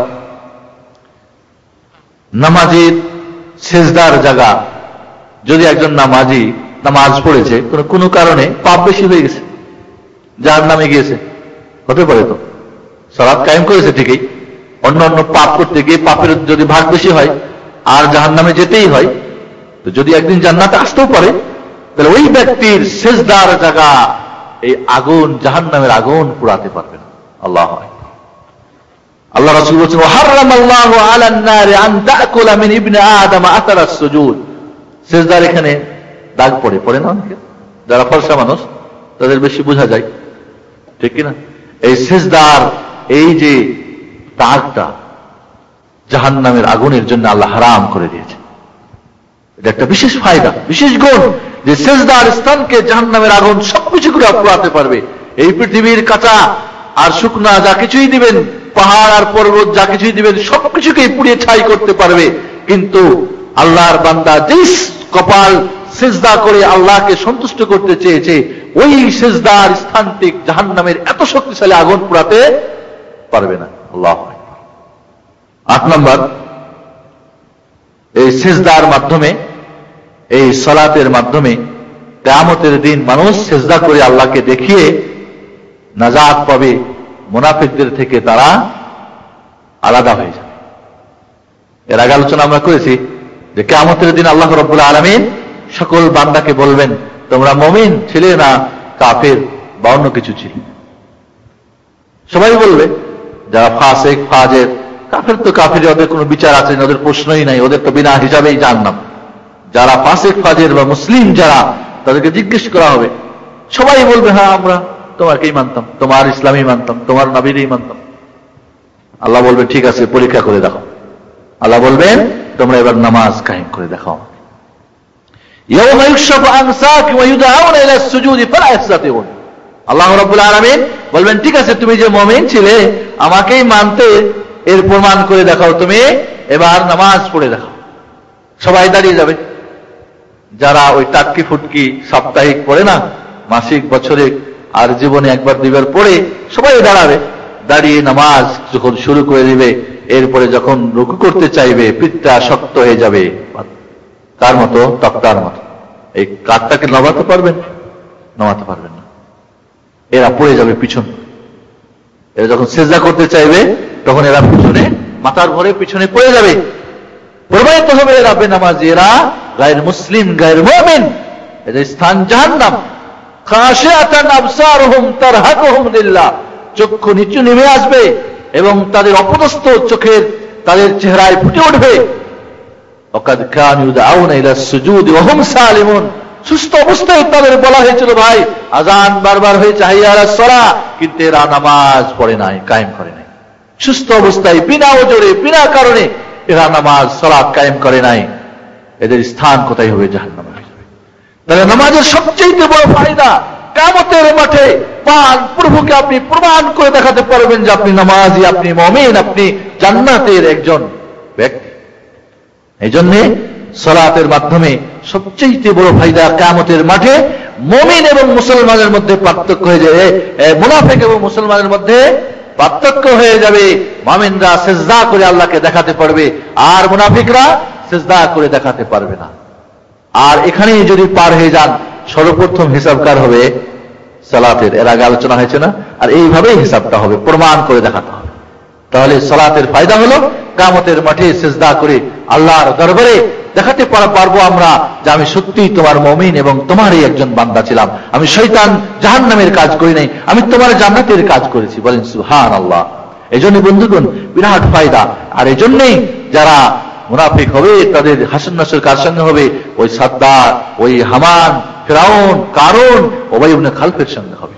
নামাজের সেজদার জায়গা। যদি একজন নামাজি নামাজ পড়েছে কোন কোনো কারণে পাপ বেশি হয়ে গেছে, জাহান্নামে গিয়েছে, হতে পারে তো, সালাত কায়েম করেছে ঠিকই, অন্য অন্য পাপ করতে গিয়ে পাপের যদি ভাগ বেশি হয় আর জাহান্নামে যেতেই হয়, তো যদি একদিন জান্নাতে আসতেও পারে, তাহলে ওই ব্যক্তির সেজদার জায়গা এই আগুন, জাহান্নামের আগুন পোড়াতে পারবে না। আল্লাহ আল্লাহ রাসূল বলেছেন, হারামাল্লাহু আলান নার আন তাকুলা মিন ইবনি আদম আতার আস-সুজুদ। সেজদার এখানে দাগ পড়ে পড়ে না, যারা ফর্সা মানুষ তাদের বেশি বোঝা যায়, ঠিক কিনা? এই সেজদার এই যে দাগটা জাহান্নামের আগুনের জন্য আল্লাহ হারাম করে দিয়েছে। এটা একটা বিশেষ ফায়দা, বিশেষ গুণ, যে সেজদার স্থানকে জাহান্নামের আগুন সবকিছু করে পোড়াতে পারবে। এই পৃথিবীর কাঁচা আর শুকনা যা কিছুই দিবেন, পাহাড় আর পর্বত যা কিছুই দিবেন, সবকিছুকেই পুড়িয়ে ছাই করতে পারবে। কিন্তু আল্লাহর বান্দা যেই কপাল সেজদা করে আল্লাহকে সন্তুষ্ট করতে চেয়েছে, ওই সেজদার স্থানটি জাহান্নামের এত শক্তিশালী আগুন পোড়াতে পারবে না। আল্লাহু আকবার। আট নম্বর, এই সেজদার মাধ্যমে, এই সালাতের মাধ্যমে কিয়ামতের দিন মানুষ সেজদা করে আল্লাহকে দেখিয়ে নাজাত পাবে, মুনাফিকদের থেকে তারা আলাদা হয়ে যাবে। এর আগে আলোচনা আমরা করেছি যে কিয়ামতের দিন আল্লাহ রাব্বুল আলামিন সকল বান্দাকে বলবেন, তোমরা মুমিন ছিলে না কাফের বা অন্য কিছু ছিল? সবাই বলবে, যারা ফাসিক ফাজের, কাফের তো কাফের, ওদের কোনো বিচার আছে না, ওদের প্রশ্নই নাই, ওদের তো বিনা হিসাবেই জাহান্নাম। যারা ফাসিক ফাজের বা মুসলিম যারা, তাদেরকে জিজ্ঞেস করা হবে, সবাই বলবে, হ্যাঁ আমরা তোমাকেই মানতাম, তোমার ইসলামই মানতাম, তোমার নবীরই মানতাম। আল্লাহ বলবে, ঠিক আছে, পরীক্ষা করে দেখো। আল্লাহ বলবেন, তোমরা এবার নামাজ কায়েম করে দেখাও। ইয়াওমা ইউকশাফু আন সাক ওয়া ইউদআউনা ইলা সুজুদি ফালা ইসতাতিউন। আল্লাহ রাব্বুল আলামিন বলবেন, ঠিক আছে, তুমি যে মুমিন ছিলে, আমাকেই মানতে, এর প্রমাণ করে দেখাও, তুমি এবার নামাজ পড়ে দেখাও। সবাই দাঁড়িয়ে যাবে। যারা ওই টাটকি ফুটকি সাপ্তাহিক পড়ে না, মাসিক বছরে আর জীবনে একবার দুইবার পড়ে, সবাই দাঁড়াবে। দাঁড়িয়ে নামাজ যখন শুরু করে দিবে, এরপরে যখন রুকু করতে চাইবে, পিঠটা শক্ত হয়ে যাবে, তার মতো তক্তার মতো। এই কাঠটাকে নামাতে পারবেন? নামাতে পারবেন না। এরা পড়ে যাবে পিছন। এরা যখন সেজদা করতে চাইবে, তখন এরা পিছনে, মাথার ভরে পিছনে পড়ে যাবে। প্রমাণিত হবে এরা বেনামাজি, এরা গায়র মুসলিম, গায়র মুমিন। এদের স্থান জাহান্নাম। খাশিয়াতান আবসারুহুম তারহাকুহুম লিল্লাহ। চক্ষু নিচু নেমে আসবে এবং তাদের অপদস্থ চোখের তাদের চেহারায় ফুটে উঠবে। ওয়াকাদ কানু ইউদআউনা ইলা সুজুদি ওয়া হুম সালিমুন। সুস্থ অবস্থায় তাদের বলা হয়েছিল, ভাই আজান বারবার হয়েছে, হাইয়া আলাস সালাহ, কিন্তু এরা নামাজ পড়ে নাই, কায়েম করে নাই। সুস্থ অবস্থায় বিনা ওজরে, বিনা কারণে এরা নামাজ সালাত কায়েম করে নাই। এদের স্থান কোথায় হবে? জাহান্নামে হয়ে যাবে। তাহলে নামাজের সবচেয়ে বড় ফায়দা, কিয়ামতের মাঠে পান প্রভুকে আপনি প্রমাণ করে দেখাতে পারবেন যে আপনি নামাজি, আপনি মুমিন, আপনি জান্নাতের একজন ব্যক্তি। এই জন্য সালাতের মাধ্যমে সবচেয়ে বড় ফায়দা, কিয়ামতের মাঠে মুমিন এবং মুসলমানের মধ্যে পার্থক্য হয়ে যাবে, মুনাফিক এবং মুসলমানের মধ্যে পার্থক্য হয়ে যাবে। মুমিনরা সিজদা করে আল্লাহকে দেখাতে পারবে, আর মুনাফিকরা সিজদা করে দেখাতে পারবে না। আর এখানে যদি পার হয়ে যান, সর্বপ্রথম হিসাব কার হবে? সালাতের। এর আগে আলোচনা হয়েছে না? আর এইভাবেই হিসাবটা হবে, প্রমাণ করে দেখাতে হবে। তাহলে সালাতের ফায়দা হলো কিয়ামতের মাঠে সিজদা করে আল্লাহর দরবারে দেখাতে পারবো আমরা যে আমি সত্যিই তোমার মুমিন এবং তোমারই একজন বান্দা ছিলাম। আমি শয়তান জাহান্নামের কাজ করি নাই, আমি তোমার জান্নাতের কাজ করেছি। বলেন সুবহানাল্লাহ। এই জন্য বন্ধুগণ, বিরাট ফায়দা। আর এই জন্যই যারা মুনাফিক হবে, তাদের হাসর নাসর কার সঙ্গে হবে? ওই সাদ্দার, ওই হামান, ফিরাউন, কারুন, উবাই ইবনে খালফের সঙ্গে হবে।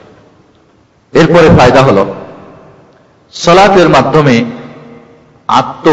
এরপরে ফায়দা হলো, সালাতের মাধ্যমে আত্ম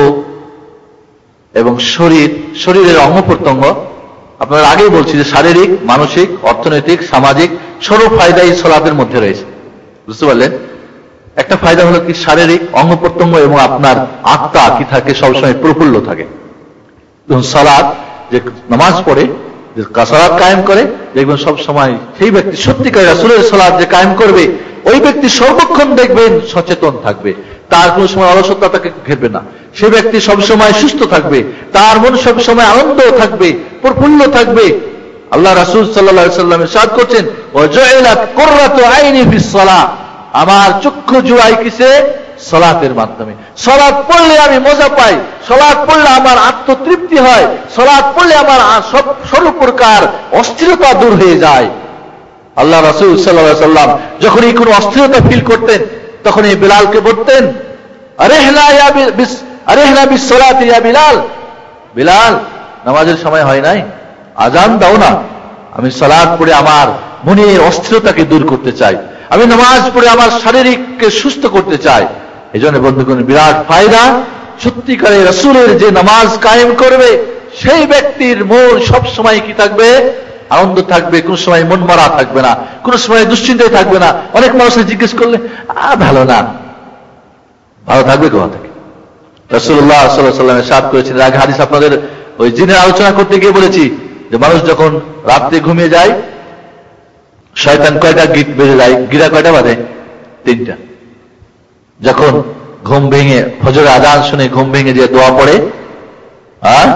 এবং শরীর, শরীরের অঙ্গ প্রত্যঙ্গ, আপনারা আগেই বলছি যে শারীরিক, মানসিক, অর্থনৈতিক, সামাজিক সর্ব ফায়দা এই সালাতের মধ্যে রয়েছে। বুঝতে পারলেন? একটা ফায়দা হলো কি, শারীরিক অঙ্গ প্রত্যঙ্গ এবং আপনার আত্মা কি থাকে, সবসময় প্রফুল্ল থাকে। সালাত যে নামাজ পড়ে, যে সালাত কায়েম করে, দেখবেন সব সময় সেই ব্যক্তি সত্যিকার রাসূলের সালাত যে কায়েম করবে, ওই ব্যক্তি সর্বক্ষণ দেখবেন সচেতন থাকবে, তার কোন সময় অলসতা তাকে ঘেরবে না। সে ব্যক্তি সবসময় সুস্থ থাকবে, তার মন সবসময় আনন্দ থাকবে, প্রফুল্ল থাকবে। আল্লাহ রাসূল সাল্লাল্লাহু আলাইহি ওয়াসাল্লাম ইরশাদ করছেন, ওয়াজআলাত কুররাতু আইনি ফিস সালাহ, আমার চক্ষু জুড়াই কিসে? সালাতের মাধ্যমে। সালাত পড়লে আমি মজা পাই, সালাত পড়লে আমার আত্মতৃপ্তি হয়, সালাত পড়লে আমার সব সর্বপ্রকার অস্থিরতা দূর হয়ে যায়। আল্লাহ রাসূল সাল্লাল্লাহু আলাইহি ওয়াসাল্লাম যখন এই কোনো অস্থিরতা ফিল করতেন, তখন এই বিলালকে বলতেন, আরেহনা ইয়া বিস আরেহনা বিস সালাতি ইয়া বিলাল, বিলাল নামাজের সময় হয় নাই, আজান দাও না, আমি সালাত পড়ে আমার মনের অস্থিরতাকে দূর করতে চাই, আমি নামাজ পড়ে আমার শারীরিককে সুস্থ করতে চাই। এই জন্য বন্ধুগণ, বিরাট ফায়দা। সত্যিকারে রাসূলের যে নামাজ কায়েম করবে, সেই ব্যক্তির মন সব সময় কি থাকবে? আনন্দ থাকবে, কোন সময় মন মারা থাকবে না, কোন সময় দুশ্চিন্তায় থাকবে না। অনেক মানুষের জিজ্ঞেস করলে, আ ভালো না, ভালো থাকবে কোথা থেকে? রাসূলুল্লাহ সাল্লাল্লাহু আলাইহি ওয়াসাল্লাম ইরশাদ করেছেন, আগে হাদিস আপনাদের ওই জিনের আলোচনা করতে গিয়ে বলেছি যে মানুষ যখন রাতে ঘুমিয়ে যায়, শয়তান কয়টা গিট বেজে যায়? গিরা কয়টা বাজে? তিনটা। যখন ঘুম ভেঙে ফজরের আযান শুনে ঘুম ভেঙে যে দোয়া পড়ে, আর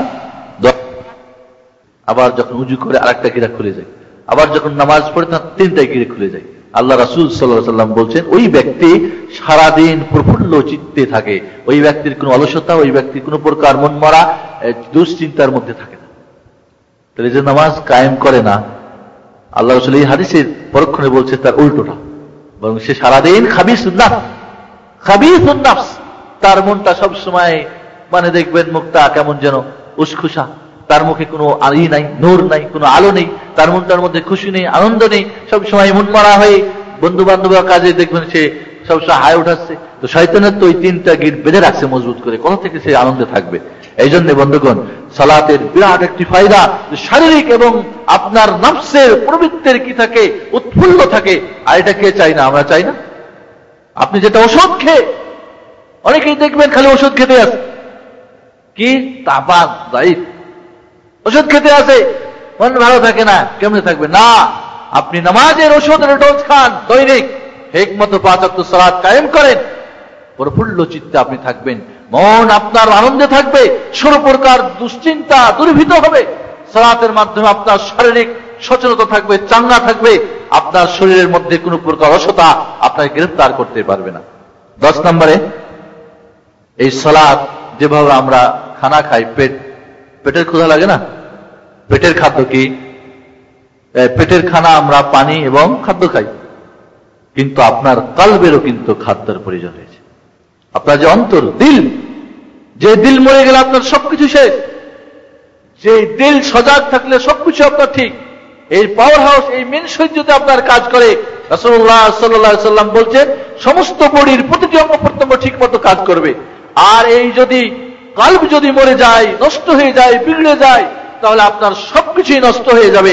আবার যখন উজু করে আরেকটা গিরা খুলে যায়, আবার যখন নামাজ পড়ে তার তিনটাই গিরে খুলে যায়। আল্লাহ রাসূল সাল্লাল্লাহু আলাইহি ওয়াসাল্লাম বলছেন, ওই ব্যক্তি সারাদিন প্রফুল্ল চিত্তে থাকে, ওই ব্যক্তির কোনো অলসতা, ওই ব্যক্তির কোনো প্রকার মন মরা দুশ্চিন্তার মধ্যে থাকে না। তাহলে যে নামাজ কায়েম করে না, আল্লাহ রাসূল এই হাদিসের পরক্ষণে বলছে তার উল্টোটা, বরং সে সারাদিন খাবিসুন নাফস, খাবিসুন নাফস, তার মনটা সব সময় মানে দেখবেন মুখটা কেমন যেন উসখুসা, তার মুখে কোনো আলো নাই, নূর নাই, কোনো আলো নেই, তার মনটার মধ্যে খুশি নেই, আনন্দ নেই, সব সময় মন মারা হয়ে বন্ধু বান্ধবের কাজে দেখবেন সে সবসময় হায় উঠাচ্ছে। তো শয়তানের তো ওই তিনটা গিট বেঁধে রাখছে মজবুত করে, কোথা থেকে সে আনন্দে থাকবে? এই জন্য বন্ধুগণ, সালাতের বিরাট একটি ফায়দা, শারীরিক এবং আপনার নফসের প্রবৃত্তির কি থাকে? উৎফুল্ল থাকে। আর এটা কে চাই না? আমরা চাই না? আপনি যেটা ওষুধ খেয়ে, অনেকেই দেখবেন খালি ওষুধ খেতে আছে, কি তাবাদ দাইফ, ওষুধ খেতে আছে, মন ভালো থাকে না, কেমনে থাকবে? না, আপনি নামাজের ওষুধের ডোজ খান দৈনিক, হিকমত পাঁচ ওয়াক্ত সালাত কায়েম করেন, প্রফুল্ল চিত্তে আপনি থাকবেন, মন আপনার আনন্দে থাকবে, সর্বপ্রকার দুশ্চিন্তা দূরীভূত হবে। সালাতের মাধ্যমে আপনার শারীরিক সচেতনতা থাকবে, চাঙ্গা থাকবে, আপনার শরীরের মধ্যে কোনো প্রকার অসতা আপনাকে গ্রেফতার করতে পারবে না। দশ নম্বরে, এই সালাত যেভাবে আমরা খানা খাই, পেট পেটের ক্ষুধা লাগে না? পেটের খাদ্য কি? পেটের খানা আমরা পানি এবং খাদ্য খাই, কিন্তু আপনার কলবেরও কিন্তু খাদ্যের প্রয়োজন হয়েছে। আপনার যে অন্তর, দিল, যে দিল মরে গেলে আপনার সবকিছু শেষ। যে দিল সজাগ থাকলে সবকিছু আপনার ঠিক। এই পাওয়ার হাউস, এই মেন সুইচ যদি আপনার কাজ করে, রাসূলুল্লাহ সাল্লাল্লাহু আলাইহি ওয়াসাল্লাম বলছেন সমস্ত বডির প্রতিটি অঙ্গ প্রত্যঙ্গ ঠিক মতো কাজ করবে। আর এই যদি কলব যদি মরে যায়, নষ্ট হয়ে যায়, বিগড়ে যায়, তাহলে আপনার সবকিছুই নষ্ট হয়ে যাবে।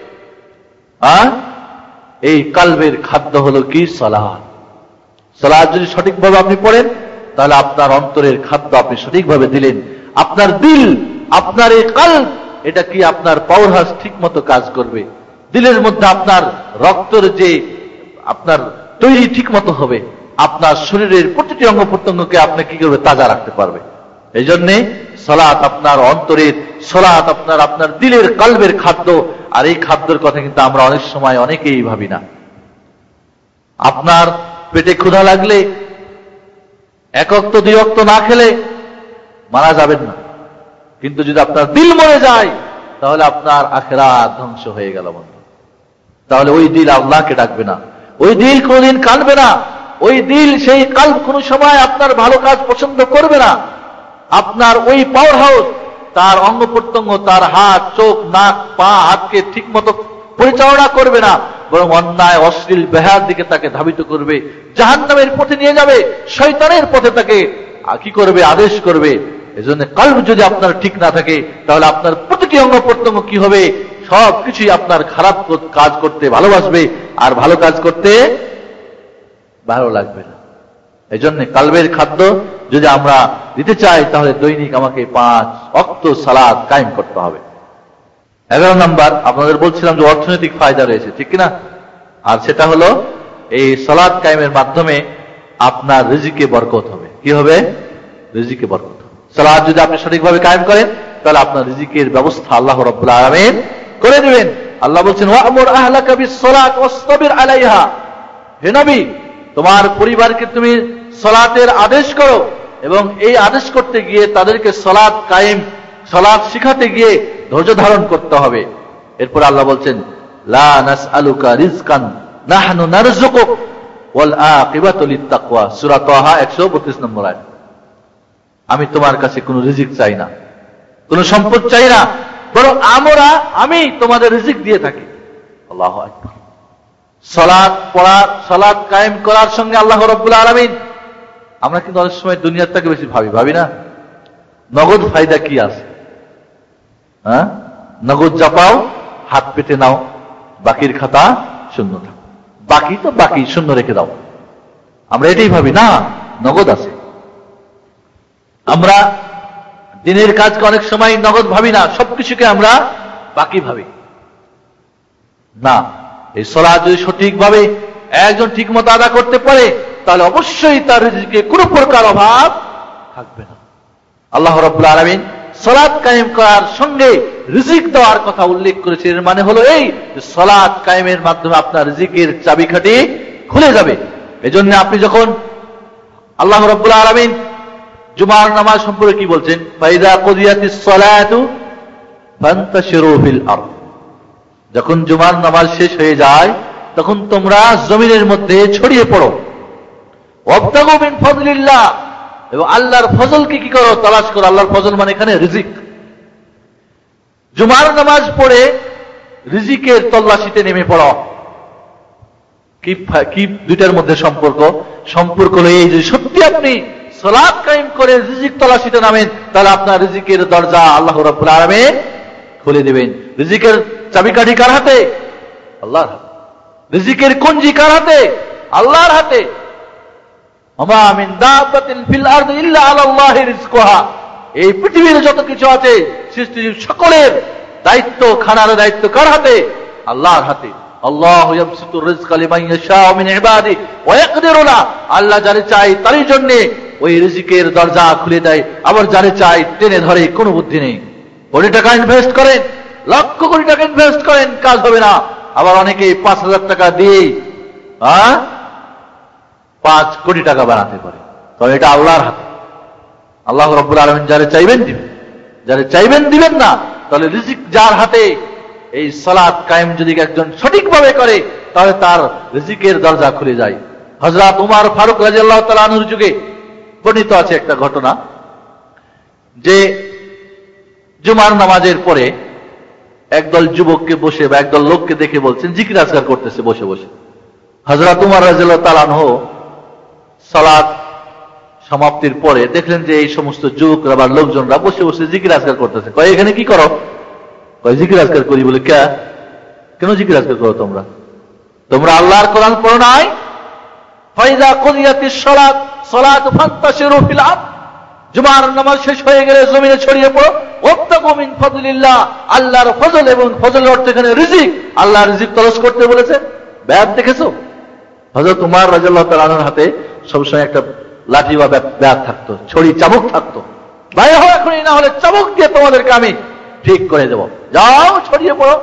আর এই কলবের খাদ্য হলো কি? সালাত। সালাত যদি সঠিকভাবে আপনি পড়েন, তাহলে আপনার অন্তরের খাদ্য আপনি সঠিকভাবে দিলেন। আপনার দিল, আপনার এই কলব, এটা কি আপনার পাওয়ার হাউস ঠিক মতো কাজ করবে। দিলের মধ্যে আপনার রক্তের যে আপনার তৈরি ঠিক মতো হবে, আপনার শরীরের প্রতিটি অঙ্গ প্রত্যঙ্গকে আপনি কি করবে? তাজা রাখতে পারবে। এই জন্যে সালাত আপনার অন্তরের, সালাত আপনার আপনার দিলের, কলবের খাদ্য। আর এই খাদ্যের কথা কিন্তু আমরা অনেক সময় অনেকেই ভাবি না। আপনার পেটে ক্ষুধা লাগলে এক ওয়াক্ত দুই ওয়াক্ত না খেলে মারা যাবেন না, কিন্তু যদি আপনার দিল মরে যায়, তাহলে আপনার আখিরাত ধ্বংস হয়ে গেল বন্ধু। তাহলে ওই দিল আল্লাহকে ডাকবে না, ওই দিল কোনদিন কাঁদবে না, ওই দিল, সেই কলব কোন সময় আপনার ভালো কাজ পছন্দ করবে না। আপনার ওই পাওয়ার হাউস তার অঙ্গ প্রত্যঙ্গ, তার হাত, চোখ, নাক, পা, হাতকে ঠিক মতো পরিচালনা করবে না, বরং অন্যায়, অশ্লীল, বেহার দিকে তাকে ধাবিত করবে, জাহান্নামের পথে নিয়ে যাবে, শয়তানের পথে তাকে কি করবে? আদেশ করবে। এজন্য কলব যদি আপনার ঠিক না থাকে, তাহলে আপনার প্রতিটি অঙ্গ প্রত্যঙ্গ কি হবে? সবকিছুই আপনার খারাপ কাজ করতে ভালোবাসবে, আর ভালো কাজ করতে ভালো লাগবে না। এই জন্য কালবের খাদ্য যদি আমরা দিতে চাই তাহলে দৈনিক আমাকে পাঁচ ওয়াক্ত সালাত কায়েম করতে হবে। এগারো নাম্বার আপনাদের বলছিলাম যে অর্থনৈতিক ফায়দা রয়েছে, ঠিক কিনা? আর সেটা হলো এই সালাত কায়েমের মাধ্যমে আপনার রিজিকে বরকত হবে। কি হবে? রিজিকে বরকত হবে। সালাত যদি আপনি সঠিকভাবে কায়েম করেন তাহলে আপনার রিজিকের ব্যবস্থা আল্লাহ রাব্বুল আলামিন করে দিবেন। আল্লাহ বলছেন ওয়া'মুর আহলাকা বিস-সালাত ওয়াসতাবির আলাইহা, হে নবী তোমার পরিবারকে তুমি সালাতের আদেশ করো এবং এই আদেশ করতে গিয়ে তাদেরকে সালাত কায়েম সালাত শিখাতে গিয়ে ধৈর্য ধারণ করতে হবে। এরপর আল্লাহ বলছেন লা নাসআলুকা রিজকান নাহনু নারযুকুক ওয়াল আকিবাতু লিত-তাকওয়া, সূরা তাহা একশো বত্রিশ নম্বর আয়াত। আমি তোমার কাছে কোনো রিজিক চাই না, কোনো সম্পদ চাই না, বরং আমরা আমি তোমাদের রিজিক দিয়ে থাকি। আল্লাহু আকবার। সালাত পড়া সালাত কায়েম করার সঙ্গে আল্লাহ রাব্বুল আলামিন, আমরা কিন্তু অনেক সময় দুনিয়ার থেকে বেশি ভাবি ভাবি না নগদ ফায়দা কি আছে। হ্যাঁ, নগদ চাপাও হাত পেতে নাও, বাকির খাতা শূন্য থাক, বাকি তো বাকি শূন্য রেখে দাও। আমরা এটাই ভাবি না, নগদ আছে। আমরা দিনের কাজকে অনেক সময় নগদ ভাবি না, সবকিছুকে আমরা বাকি ভাবি না। এই সালাত যদি সঠিকভাবে একজন ঠিক মতো আদা করতে পারে তাহলে অবশ্যই তার রিজিকে কোনো প্রকার অভাব থাকবে না। আল্লাহ রাব্বুল আলামিন সালাত কায়েম করার সঙ্গে রিজিক দেওয়ার কথা উল্লেখ করেছে। এর মানে হলো এই যে সালাত কায়েমের মাধ্যমে আপনার রিজিকের চাবিকাঠি খুলে যাবে। এজন্য আপনি যখন আল্লাহ রাব্বুল আলামিন জুমার নামাজ সম্পর্কে কি বলছেন, ফাইদা কুদিয়াতিস সালাতু ফান্তাশিরু ফিল আরদ, যখন জুমার নামাজ শেষ হয়ে যায় তখন তোমরা জমিনের মধ্যে ছড়িয়ে পড়ো। ওয়াবতাগু মিন ফাদলিল্লাহ, এবং আল্লাহর ফজলকে কি করো, তালাশ করো। আল্লাহর ফজল মানে এখানে রিজিক। জুমার নামাজ পড়ে রিজিকের তল্লাশিতে নেমে পড়ো। কি কি দুইটার মধ্যে সম্পর্ক? সম্পর্ক হলো এই যে সত্যি আপনি সালাত কায়েম করে রিজিক তল্লাশিতে নামেন তাহলে আপনার রিজিকের দরজা আল্লাহ রাব্বুল আলামিন খুলে দিবেন। রিজিকের চাবিকাঠি কার হাতে? আল্লাহর হাতে। রিজিকের কুঞ্জি কার হাতে? আল্লাহর হাতে। ওমা মিন দাব্বাতিন ফিল আরদি ইল্লা আলাল্লাহি রিজকুহা, এই পৃথিবীর যত কিছু আছে সৃষ্টিজীব সকলের দায়িত্ব, খানার দায়িত্ব কার হাতে? আল্লাহর হাতে। আল্লাহু ইয়াবসুতুর রিজকা লিমান ইয়াশাউ মিন ইবাদিহি ওয়া ইয়াকদিরু লা, আল্লাহ যারে চায় তারই জন্য ওই রিজিকের দরজা খুলে দেয়, আবার যারে চায় টেনে ধরে। কোনো বুদ্ধি নেই। কোটি টাকা ইনভেস্ট করেন, লক্ষ কোটি টাকা ইনভেস্ট করেন, কাজ হবে না। আবার অনেকে পাঁচ হাজার টাকা দিয়ে হ্যাঁ পাঁচ কোটি টাকা বানাতে পারে। তবে এটা আল্লাহর হাতে। আল্লাহ রাব্বুল আলামিন যারে চাইবেন দিবেন, যারে চাইবেন দিবেন না। তাহলে রিজিক যার হাতে, এই সালাত কায়েম যদি একজন সঠিকভাবে করে তাহলে তার রিজিকের দরজা খুলে যায়। হযরত উমর ফারুক রাদিয়াল্লাহু তাআলা আনহুর যুগে বর্ণিত আছে একটা ঘটনা, যে জুমার নামাজের পরে একদল যুবককে বসে বা একদল লোককে দেখে বলছেন জিকির আজকার করতেছে বসে বসে। হযরত উমর রাদিয়াল্লাহু তাআলা আনহু সালাত সমাপ্তির পরে দেখলেন যে এই সমস্ত যুবকরা বা লোকজনরা বসে বসে জিকির আজকার করতেছে। কয় এখানে কি করো? কয় জিকির আজকার করি। বলে কে? কেন জিকির আজকার করো তোমরা? তোমরা আল্লাহর কোরআন পড়ো নাই? ফাইদা কুদিয়াতিস সালাত সালাতু ফান্তাশিরু ফিল আরদ, জুমার নামাজ শেষ হয়ে গেলে জমিনে ছড়িয়ে পড়ো। ওয়াবতাগু মিন ফাদলিল্লাহ, আল্লাহর ফজল, এবং ফজলের অর্থ এখানে রিজিক। আল্লাহর রিজিক তলাশ করতে বলেছে। ব্যাগ দেখেছো? হযরত উমর রাদিয়াল্লাহু তাআলা আনহুর হাতে সবসময় একটা লাঠি বা ব্যাগ থাকতো, ছড়ি চাবুক থাকতো। ভাই হো এখনই, না হলে চাবুক দিয়ে তোমাদেরকে আমি ঠিক করে দেব, যাও ছড়িয়ে পড়ো।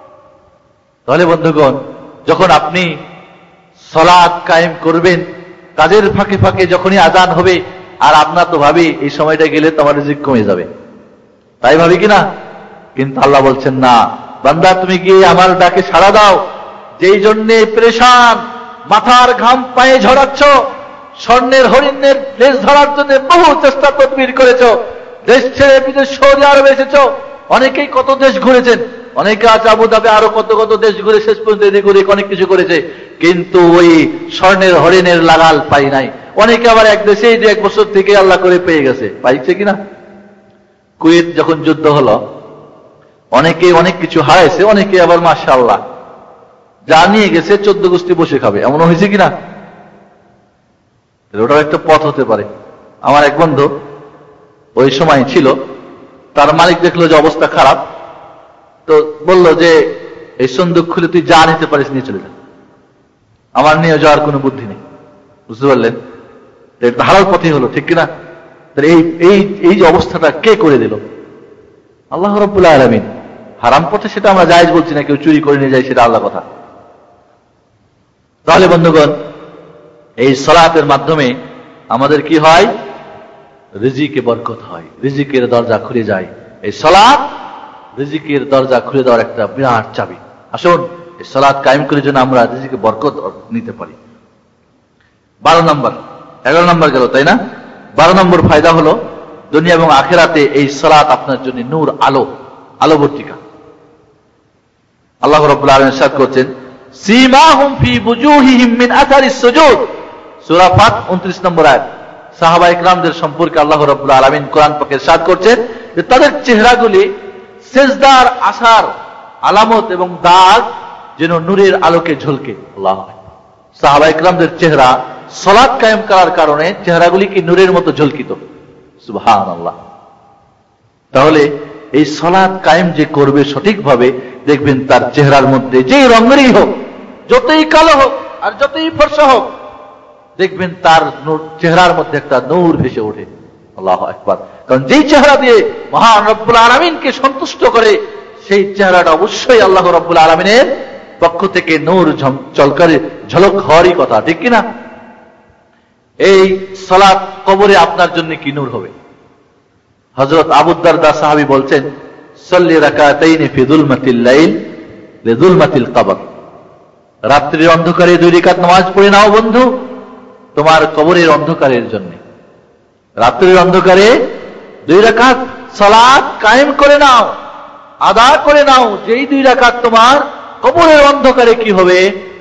তাহলে বন্ধুগণ, যখন আপনি সালাত কায়েম করবেন, কাজের ফাঁকে ফাঁকে যখনই আজান হবে, আর আপনার তো ভাবি এই সময়টা গেলে তোমার রিজিক কমে যাবে, তাই ভাবি কিনা? কিন্তু আল্লাহ বলছেন না, বান্দা তুমি গিয়ে আমার ডাকে সাড়া দাও। যেই জন্যে পেরেশান, মাথার ঘাম পায়ে ঝরাচ্ছ, স্বর্ণের হরিণের দেশ ধরার জন্য বহু চেষ্টা তদবির করেছ, দেশ ছেড়ে বিদেশ সৌদি আরবে এসেছ, অনেকেই কত দেশ ঘুরেছেন, অনেকে আছে আবুধাবি, আরো কত কত দেশ ঘুরে শেষ পর্যন্ত এদিক ওদিক অনেক কিছু করেছে, কিন্তু ওই স্বর্ণের হরিণের লাগাল পাই নাই। অনেকে আবার এক দেশেই যে এক বছর থেকে আল্লাহ করে পেয়ে গেছে, পাইছে কিনা? কুয়েত যখন যুদ্ধ হলো, অনেকে অনেক কিছু হারাইছে, অনেকে আবার মাশাআল্লাহ যা নিয়ে গেছে চোদ্দ গোষ্ঠী বসে খাবে, এমন হয়েছে কিনা? ওটাও একটা পথ হতে পারে। আমার এক বন্ধু ওই সময় ছিল, তার মালিক দেখলো যে অবস্থা খারাপ, তো বলল যে এই সন্দুক খুলে তুই যা নিতে পারিস নিয়ে চলে যা, আমার নিয়ে যাওয়ার কোনো বুদ্ধি নেই। বুঝতে পারলেন? এটা হারাল পথই হলো, ঠিক কিনা? এই এই এই যে অবস্থাটা কে করে দিল? আল্লাহ রাব্বুল আলামিন। হারাম পথে সেটা আমরা জায়েজ বলছি না, কেউ চুরি করে নিয়ে যায় সেটা আলাদা কথা। তাহলে বন্ধুগণ, এই সালাতের মাধ্যমে আমাদের কি হয়? রিজিকে বরকত হয়, রিজিকের দরজা খুলে যায়। এই সালাত রিজিকের দরজা খুলে দেওয়ার একটা বিরাট চাবি। আসুন এই সালাত কায়েম করে যেন আমরা রিজিকে বরকত নিতে পারি। বারো নম্বর, এগারো নম্বর গেল তাই না? বারো নম্বর ফায়দা হলো দুনিয়া এবং আখিরাতে এই সালাত আপনার জন্য নূর, আলো, আলোবর্তিকা। আল্লাহ রাব্বুল আলামিন ইরশাদ করছেন, সীমাহুম ফি বুজুহিহিম মিন আথারিস সুজুদ, সূরা ফাত উনত্রিশ নম্বর আয়াত। সাহাবায়ে কিরামদের সম্পর্কে আল্লাহ রাব্বুল আলামিন কোরআন পাকে ইরশাদ করছেন যে তাদের চেহারাগুলি সিজদার আসার আলামত এবং দাগ যেন নূরের আলোকে ঝলকে। আল্লাহু আকবার। সাহাবায়ে কিরামদের চেহারা সালাত কায়েম করার কারণে চেহারাগুলি কি নূরের মতো ঝলকিত। সুবহানাল্লাহ। তাহলে এই সালাত কায়েম যে করবে সঠিকভাবে, দেখবেন তার চেহারার মধ্যে যেই রঙেরই হোক, যতই কালো হোক আর যতই ফর্সা হোক, দেখবেন তার চেহারার মধ্যে একটা নূর ভেসে ওঠে। আল্লাহু আকবার। কারণ যেই চেহারা দিয়ে মহান রব্বুল আলামিনকে সন্তুষ্ট করে, সেই চেহারাটা অবশ্যই আল্লাহ রব্বুল আলামিনের পক্ষ থেকে নূর চলকারে ঝলক হওয়ারই কথা, ঠিক কিনা? এই সালাত কবরে আপনার জন্য কি নূর হবে? হযরত আবু দারদা সাহাবী বলছেন, সাল্লি রাকাতাইনি ফি যুলমাতিল লাইল লিযুলমাতিল কবর। রাত্রির অন্ধকারে দুই রাকাত নামাজ পড়ে নাও বন্ধু, তোমার কবরের অন্ধকারের জন্য। রাত্রির অন্ধকারে দুই রাকাত সালাত কায়েম করে নাও, আদা করে নাও, যেই দুই রাকাত তোমার কবরের অন্ধকারে কি হবে?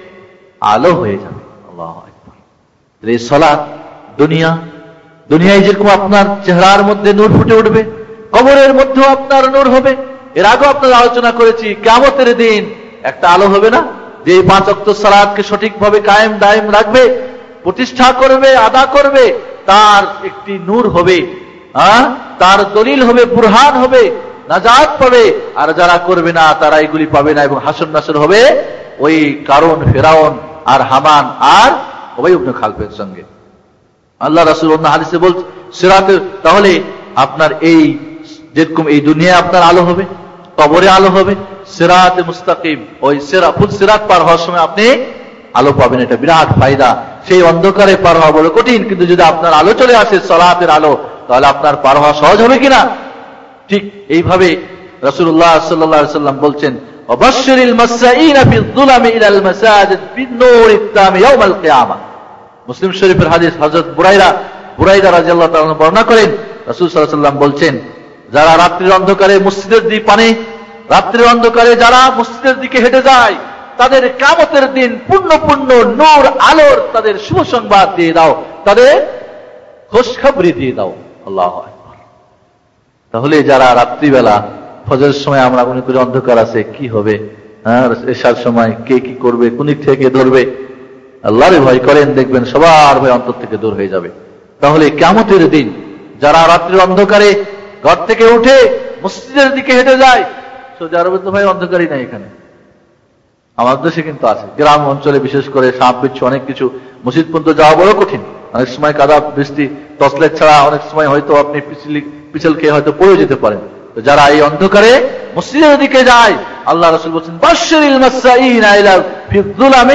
আলো হয়ে যাবে। আল্লাহু আকবার। এই সালাত দুনিয়া দুনিয়ায় যেরকম আপনার চেহারার মধ্যে নূর ফুটে উঠবে, কবরের মধ্যেও আপনার নূর হবে। এর আগে আপনারা আলোচনা করেছি, কিয়ামতের দিন একটা আলো হবে না, যে পাঁচ ওয়াক্ত সালাতকে সঠিকভাবে কায়েম দায়েম রাখবে, প্রতিষ্ঠা করবে, আদা করবে, তার একটি নূর হবে, হ্যাঁ, তার দলিল হবে, বুরহান হবে, নাজাত পাবে। আর যারা করবে না তারা এগুলি পাবে না, এবং হাসর নাসর হবে ওই কারণ, ফেরাউন আর হামান আর উবাই ইবনে খালফের সঙ্গে। আল্লাহ রাসূল অন্য হাদিসে বলছেন সিরাতে, তাহলে আপনার এই যেরকম এই দুনিয়া আপনার আলো হবে, কবরে আলো হবে, সিরাতে মুস্তাকিম ওই সিরাত ফুল সিরাত পার হওয়ার সময় আপনি আলো পাবেন। এটা বিরাট ফায়দা। সেই অন্ধকারে পার হওয়া বড় কঠিন, কিন্তু যদি আপনার আলো চলে আসে, সালাতের আলো, তাহলে আপনার পার হওয়া সহজ হবে কিনা? ঠিক এইভাবে রাসূলুল্লাহ সাল্লাল্লাহু আলাইহি ওয়াসাল্লাম বলছেন, ওয়াবাশশিরিল মাসসাইনা ফিয-যুলামি ইলাল মাসাজিদ বিন-নূরিত তাম ইয়াউমাল কিয়ামা। মুসলিম শরীফের হাদিস, হযরত বুরাইদা বুরাইদা রাদিয়াল্লাহু তাআলা বর্ণনা করেন, রাসূল সাল্লাল্লাহু আলাইহি ওয়াসাল্লাম বলছেন, যারা রাত্রির অন্ধকারে মসজিদের দিকে পানে রাত্রির অন্ধকারে যারা মসজিদের দিকে হেঁটে যায়, তাদের কিয়ামতের দিন পূর্ণ পূর্ণ নূর আলোর তাদের শুভ সংবাদ দিয়ে দাও, তাদের খুশখবরি দিয়ে দাও। আল্লাহু আকবার। তাহলে যারা রাত্রিবেলা ফজরের সময় আমরা মনে করি অন্ধকার আছে, কি হবে, হ্যাঁ, এশার সময় কে কি করবে, কোন দিক থেকে ধরবে, আল্লাহরে ভয় করেন, দেখবেন সবার ভয় অন্তর থেকে দূর হয়ে যাবে। তাহলে কিয়ামতের দিন যারা রাত্রির অন্ধকারে ঘর থেকে উঠে মসজিদের দিকে হেঁটে যায়, সৌদি আরবে তো ভাই অন্ধকারই নাই, এখানে আমাদের দেশে কিন্তু আছে। গ্রাম অঞ্চলে বিশেষ করে সাপ বিচ্ছু অনেক কিছু, মসজিদ পর্যন্ত যাওয়া বড় কঠিন। অনেক সময় কাদা বৃষ্টি, টর্চলাইট ছাড়া অনেক সময় হয়তো আপনি পিছলি পিছল খেয়ে হয়তো পড়ে যেতে পারেন। তো যারা এই অন্ধকারে মসজিদের দিকে যায়, আল্লাহ রাসূল বলেন, বাশশিরিল মাসসাইনা ইলা ফিয-যুলামি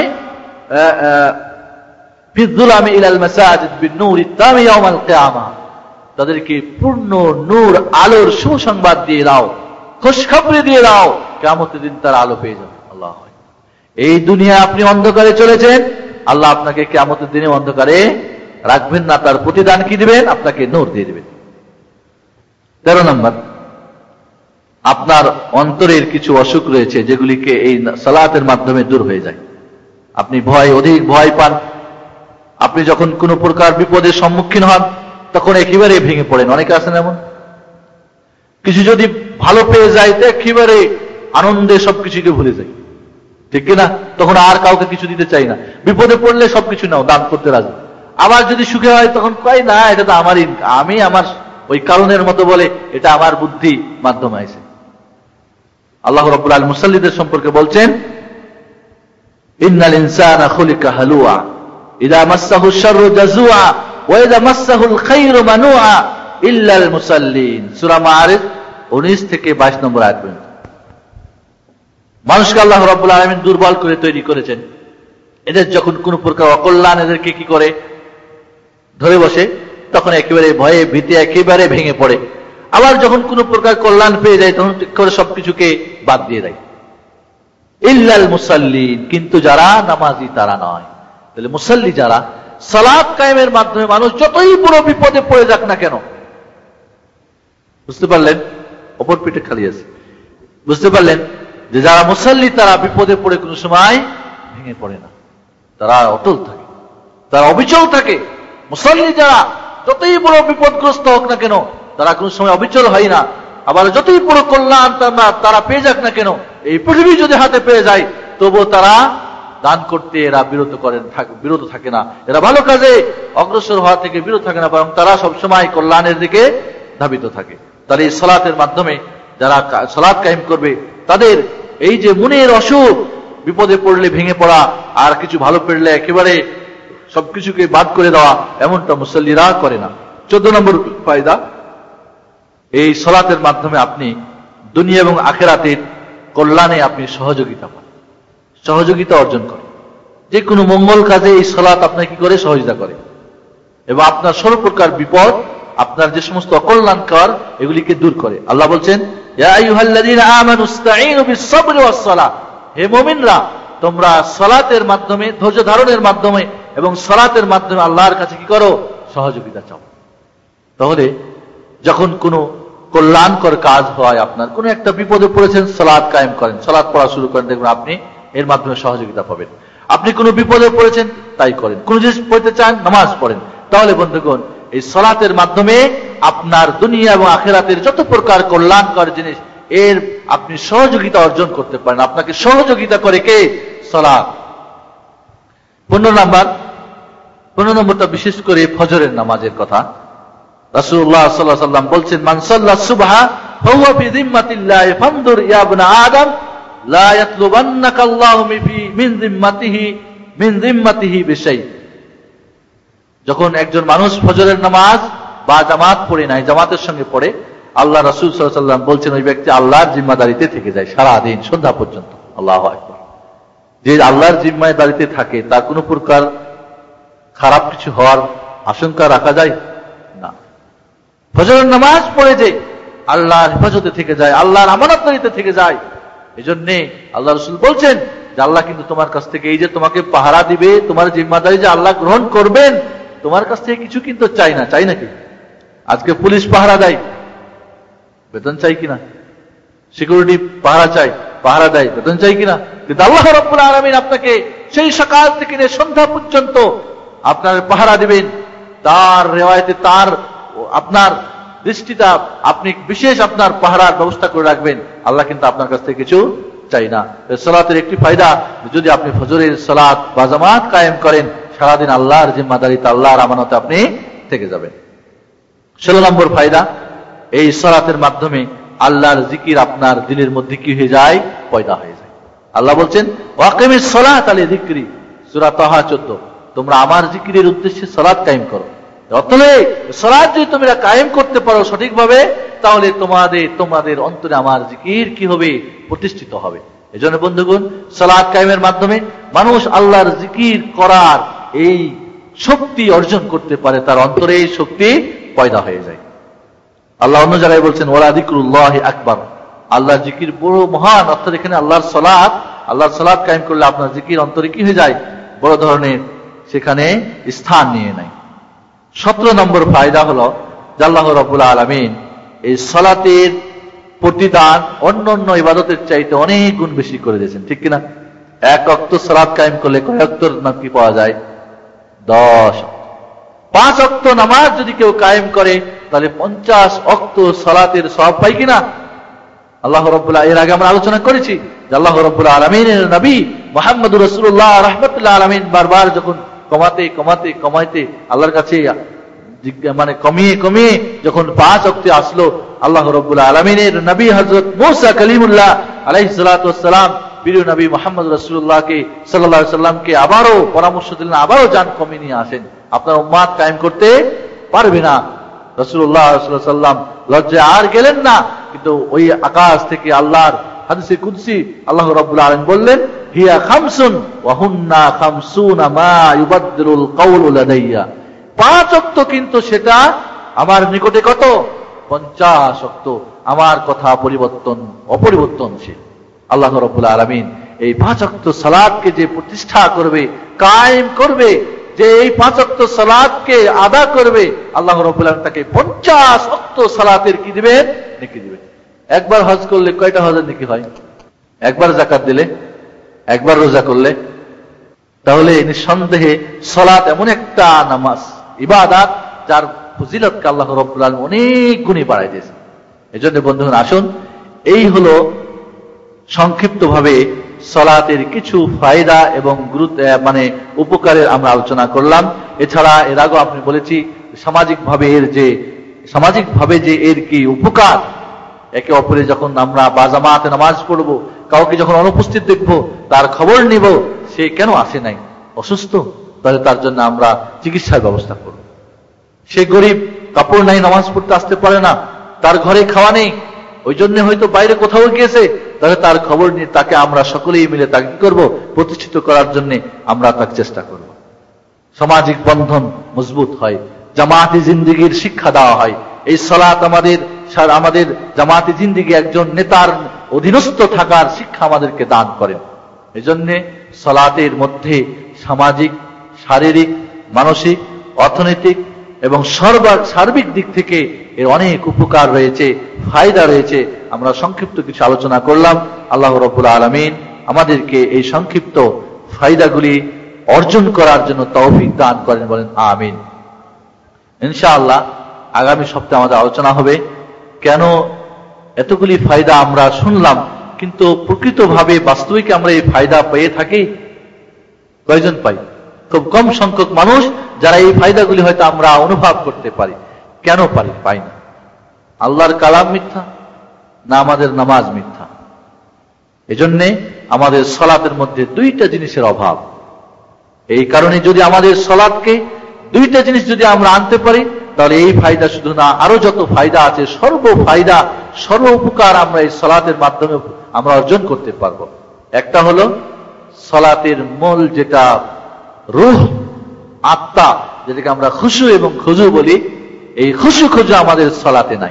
ফিয-যুলামি ইলাল মাসাজিদ বিন-নূরিত তাম ইয়াউমাল কিয়ামা। তাদেরকে পূর্ণ নূর আলোর সুসংবাদ দিয়ে দাও, খুশখবরি দিয়ে দাও, কিয়ামতের দিন তারা আলো পেয়ে যাবে। আল্লাহু আকবার। এই দুনিয়া আপনি অন্ধকারে চলেছেন, আল্লাহ আপনাকে কিয়ামতের দিনে অন্ধকারে রাখবেন না, তার প্রতিদান কি দিবেন? আপনাকে নূর দিয়ে দিবেন। তেরো নম্বর, আপনার অন্তরের কিছু অসুখ রয়েছে যেগুলিকে এই সালাতের মাধ্যমে দূর হয়ে যায়। আপনি ভয়, অধিক ভয় পান, আপনি যখন কোন প্রকার বিপদের সম্মুখীন হন তখন একেবারে ভেঙে পড়েন। অনেকে আছেন এমন, কিছু যদি ভালো পেয়ে যায় তো একেবারে আনন্দে সবকিছুকে ভুলে যায়, ঠিক কিনা? তখন আর কাউকে কিছু দিতে চাই না, বিপদে পড়লে সবকিছু নাও, দান করতে রাজি। আবার যদি সুখে হয় তখন কয় না এটা তো আমারই, আমি আমার ওই কারণের মতো বলে এটা আমার বুদ্ধি মাধ্যমে আছে। আল্লাহ রাব্বুল আলামিন মুসাল্লিদের সম্পর্কে বলছেন, ইন্নাল ইনসানা খুলিকা হালুয়া ইযা মাসসাহু শাররু জাজুআ ওয়া ইযা মাসসাহুল খায়রু মানুআ ইল্লাল মুসাল্লিন। সূরা মাআরিজ উনিশ থেকে বাইশ নম্বর আয়াত পর্যন্ত। মানুষকে আল্লাহ রাব্বুল আলামিন দুর্বল করে তৈরি করেছেন। এদের যখন কোন প্রকার অকল্যাণ এদেরকে কি করে ধরে বসে, তখন একেবারে ভয়ে ভীতি একেবারে ভেঙে পড়ে। আবার যখন কোন প্রকার কল্যাণ পেয়ে যায় তখন ঠিক করে সবকিছুকে বাদ দিয়ে দেয়। ইল্লাল মুসাল্লিন, কিন্তু যারা নামাজি তারা নয়। তাহলে মুসাল্লি যারা, সালাত কায়েমের মাধ্যমে মানুষ যতই বড় বিপদে পড়ে যাক না কেন, বুঝতে পারলেন, অপর পিঠে খালি আছে, বুঝতে পারলেন যে যারা মুসাল্লি তারা বিপদে পড়ে কোনো সময় ভেঙে পড়ে না, তারা অটল থাকে, তারা অবিচল থাকে। মুসাল্লি যারা যতই বড় বিপদগ্রস্ত হোক না কেন তারা কোন সময় অবিচল হয় না। আবার যতই বড় কল্যাণ তারা পেয়ে যাক না কেন, এই পৃথিবী যদি হাতে পেয়ে যায় তবুও তারা দান করতে এরা বিরত করেন বিরত থাকে না, এরা ভালো কাজে অগ্রসর হওয়া থেকে বিরত থাকে না, বরং তারা সবসময় কল্যাণের দিকে ধাবিত থাকে। তাহলে এই সালাতের মাধ্যমে যারা সালাত কায়েম করবে তাদের এই যে মনের অসুখ, বিপদে পড়লে ভেঙে পড়া, আর কিছু ভালো পেলে একেবারে সবকিছুকে বাদ করে দেওয়া, এমনটা মুসাল্লিরা করে না। চোদ্দ নম্বর ফায়দা, এই সালাতের মাধ্যমে আপনি দুনিয়া এবং আখিরাতের কল্যাণে আপনি সহযোগিতা পান, সহযোগিতা অর্জন করেন। যে কোনো মঙ্গল কাজে এই সালাত আপনাকে কি করে সহযোগিতা করে, এবং আপনার সর্বপ্রকার বিপদ, আপনার যে সমস্ত অকল্যাণকর এগুলিকে দূর করে। আল্লাহ বলছেন, ইয়া আইয়ুহাল্লাযীনা আমানু ইসতাঈনু বিস-সাবরি ওয়াস-সালাহ, হে মুমিনরা তোমরা সালাতের মাধ্যমে, ধৈর্য ধারণের মাধ্যমে এবং সালাতের মাধ্যমে আল্লাহর কাছে কি করো, সহযোগিতা চাও। তাহলে যখন কোনো কল্যাণকর কাজ হয়, আপনার কোনো একটা বিপদে পড়েছেন, সালাত কায়েম করেন, সালাত পড়া শুরু করেন, দেখবেন আপনি এর মাধ্যমে সহযোগিতা পাবেন। আপনি কোনো বিপদে পড়েছেন তাই করেন, কোন জিনিস পড়তে চান নামাজ পড়েন। তাহলে বন্ধুগণ এই সালাতের মাধ্যমে আপনার দুনিয়া এবং আখিরাতের যত প্রকার কল্যাণকর জিনিস এর আপনি সহযোগিতা অর্জন করতে পারেন। আপনাকে সহযোগিতা করে কে? সালাত। পনেরো নাম্বার পনেরো নম্বরটা বিশেষ করে ফজরের নামাজের কথা। রাসূলুল্লাহ সাল্লাল্লাহু আলাইহি ওয়াসাল্লাম বলছেন, মান সাল্লা সুবহা ফাহুয়া ফি যিম্মাতিল্লাহি ফানদুর ইয়া ইবনা আদম লা ইয়াতলুবান্নাকা আল্লাহু মিন যিম্মাতিহি মিন যিম্মাতিহি বিশাই। যখন একজন মানুষ ফজরের নামাজ বা জামাত পড়ে নাই, জামাতের সঙ্গে পড়ে, আল্লাহ রাসূল সাল্লাল্লাহু আলাইহি ওয়াসাল্লাম বলছেন ওই ব্যক্তি আল্লাহর জিম্মাদারিতে থেকে যায় সারা দিন সন্ধ্যা পর্যন্ত। আল্লাহু আকবার। যে আল্লাহর জিম্মাদারিতে থাকে তার কোনো প্রকার খারাপ কিছু হওয়ার আশঙ্কা রাখা যায় না। ফজরের নামাজ পড়ে যে আল্লাহর হেফাজতে থেকে যায়, আল্লাহর আমানতদারিতে থেকে যায়। এজন্য আল্লাহ রাসূল বলছেন যে আল্লাহ কিন্তু তোমার কাছ থেকে এই যে তোমাকে পাহারা দিবে, তোমার জিম্মাদারি যে আল্লাহ গ্রহণ করবেন, তোমার কাছ থেকে কিছু কিন্তু চাই না। চাই নাকি? আজকে পুলিশ পাহারা দেয়, বেতন চাই কিনা? সিকিউরিটি পাহারা চাই, পাহারা দেয়, বেতন চাই কিনা? কিন্তু আল্লাহ রাব্বুল আলামিন আপনাকে সেই সকাল থেকে নিয়ে সন্ধ্যা পর্যন্ত আপনার পাহারা দিবেন। তার রেওয়ায়েতে তার আপনার দৃষ্টিটা আপনি বিশেষ আপনার পাহারার ব্যবস্থা করে রাখবেন। আল্লাহ কিন্তু আপনার কাছ থেকে কিছু চাই না। সালাতের একটি ফায়দা, যদি আপনি ফজরের সালাত বা জামাত কায়েম করেন, সারাদিন আল্লাহর জিম্মাদারিতে, আল্লাহর আমানতে আপনি থেকে যাবেন। ষোলো নম্বর ফায়দা, এই সালাতের মাধ্যমে আল্লাহর জিকির আপনার দিলের মধ্যে কি হয়ে যায়? পয়দা হয়ে যায়। আল্লাহ বলছেন, ওয়াকিমিস সালাত আলি যিকরি, সূরা তাহা চোদ্দ, তোমরা আমার জিকিরের উদ্দেশ্যে সালাত কায়েম করো। অতলে সালাত যদি তোমরা কায়েম করতে পারো সঠিকভাবে, তাহলে তোমাদের তোমাদের অন্তরে আমার জিকির কি হবে? প্রতিষ্ঠিত হবে। এজন্য বন্ধুগণ, সালাত কায়েমের মাধ্যমে মানুষ আল্লাহর জিকির করার এই শক্তি অর্জন করতে পারে, তার অন্তরে এই শক্তি পয়দা হয়ে যায়। আল্লাহ অন্য জায়গায় বলছেন, ওয়ালা যিকরুল্লাহি আকবার, আল্লাহর জিকির বড় মহান। অর্থাৎ এখানে আল্লাহর সালাত, আল্লাহর সালাত কায়েম করলে আপনার জিকির অন্তরে কি হয়ে যায়? বড় ধরনের সেখানে স্থান নিয়ে নেয়। সতেরো নম্বর ফায়দা হলো যে আল্লাহ রাব্বুল আলামিন এই সালাতের প্রতিদান অন্য অন্য ইবাদতের চাইতে অনেক গুণ বেশি করে দিয়েছেন, ঠিক কিনা? এক ওয়াক্ত সালাত কায়েম করলে কয় ওয়াক্তের নাকি পাওয়া যায়? দশ। পাঁচ ওয়াক্ত নামাজ যদি কেউ কায়েম করে তাহলে পঞ্চাশ ওয়াক্ত সালাতের সওয়াব পাই কিনা? আল্লাহ রাব্বুল আলামিন, এর আগে আমরা আলোচনা করেছি যে আল্লাহ রাব্বুল আলামিনের নবী মুহাম্মদুর রাসূলুল্লাহ রাহমাতুল্লাহ আলামিন বারবার যখন কমাতে কমাতে কমাইতে আল্লাহর কাছে মানে কমিয়ে কমিয়ে যখন পাঁচ ওয়াক্তে আসলো, আল্লাহ রাব্বুল আলামিনের নবী হযরত মূসা কালিমুল্লাহ আলাইহিস সালাতু ওয়াস সালাম প্রিয় নবী মুহাম্মদ রাসূলুল্লাহকে সাল্লাল্লাহু আলাইহি সাল্লামকে আবারও পরামর্শ দিলেন, আবারও জান কমিয়ে নিয়ে আসেন, আপনার উম্মাত কায়েম করতে পারবে না। রাসূলুল্লাহ সাল্লাল্লাহু আলাইহি সাল্লাম লজ্জায় আর গেলেন না, কিন্তু ওই আকাশ থেকে আল্লাহর হাদিসে কুদসি আল্লাহ রাব্বুল আলামিন বললেন, হিয়া খামসুন ওয়া হুন্না খামসুনা মা ইউবাদদিলুল কাওলু লাদাইয়া, পাঁচ ওয়াক্ত কিন্তু সেটা আমার নিকটে কত, পঞ্চাশ ওয়াক্ত, আমার কথা পরিবর্তন অপরিবর্তনশীল। আল্লাহ রাব্বুল আলামিন এই পাঁচ ওয়াক্ত সালাতকে যে প্রতিষ্ঠা করবে, কায়েম করবে, যে এই পাঁচ ওয়াক্ত সালাতকে আদা করবে, আল্লাহ রাব্বুল আলামিন তাকে পঞ্চাশ ওয়াক্ত সালাতের কি দিবেন, নেকি দিবেন। একবার হজ করলে কয়টা হজের নেকি হয়? একবার যাকাত দিলে, একবার রোজা করলে। তাহলে নিঃসন্দেহে সালাত এমন একটা নামাজ, ইবাদত, যার ফজিলতকে আল্লাহ রাব্বুল আলামিন অনেক গুণে বাড়াই দিয়েছে। এজন্য বন্ধুগণ, আসুন এই হলো সংক্ষিপ্তভাবে সালাতের কিছু ফায়দা এবং গুরুত্ব মানে উপকারের আমরা আলোচনা করলাম। এছাড়া এর আগেও আপনি বলেছি সামাজিকভাবে এর যে সামাজিকভাবে যে এর কি উপকার, একে অপরে যখন আমরা বাজামাতে নামাজ পড়বো, কাউকে যখন অনুপস্থিত দেখবো, তার খবর নিব, সে কেন আসে নাই, অসুস্থ, তাহলে তার জন্য আমরা চিকিৎসার ব্যবস্থা করব। সে গরিব, কাপড় নাই, নামাজ পড়তে আসতে পারে না, তার ঘরে খাওয়া নেই, ওই জন্য হয়তো বাইরে কোথাও গিয়েছে, তাহলে তার খবর নিয়ে তাকে আমরা সকলেই মিলে তাকে কি করবো, প্রতিষ্ঠিত করার জন্য আমরা তাকে চেষ্টা করব। সামাজিক বন্ধন মজবুত হয়, জামাতি জিন্দেগির শিক্ষা দেওয়া হয়। এই সালাত আমাদের আমাদের জামাতি জিন্দেগি একজন নেতার অধীনস্থ থাকার শিক্ষা আমাদেরকে দান করেন। এই জন্য সালাতের মধ্যে সামাজিক, শারীরিক, মানসিক, অর্থনৈতিক এবং সার্বিক দিক থেকে এর অনেক উপকার রয়েছে, ফায়দা রয়েছে। আমরা সংক্ষিপ্ত কিছু আলোচনা করলাম। আল্লাহ রাব্বুল আলামিন আমাদেরকে এই সংক্ষিপ্ত ফায়দাগুলি অর্জন করার জন্য তৌফিক দান করেন, বলেন আমিন। ইনশাআল্লাহ আগামী সপ্তাহে আমাদের আলোচনা হবে কেন এতগুলি ফায়দা আমরা শুনলাম, কিন্তু প্রকৃতভাবে বাস্তবিক আমরা এই ফায়দা পেয়ে থাকি? কয়জন পাই? খুব কম সংখ্যক মানুষ যারা এই ফায়দাগুলি হয়তো আমরা অনুভব করতে পারি। কেন পারি? পাই না। আল্লাহর কালাম মিথ্যা না আমাদের নামাজ মিথ্যা? এজন্য আমাদের সালাতের মধ্যে দুইটা জিনিসের অভাব। এই কারণে যদি আমাদের সালাতকে দুইটা জিনিস যদি আমরা আনতে পারি, তাহলে এই ফায়দা শুধু না, আরো যত ফায়দা আছে, সর্ব ফায়দা, সর্ব উপকার আমরা এই সালাতের মাধ্যমে আমরা অর্জন করতে পারবো। একটা হলো সালাতের মূল যেটা রূহ, আত্মা, যেটাকে আমরা খুশু এবং খুজু বলি, এই খুশু খুজু আমাদের সালাতে নাই।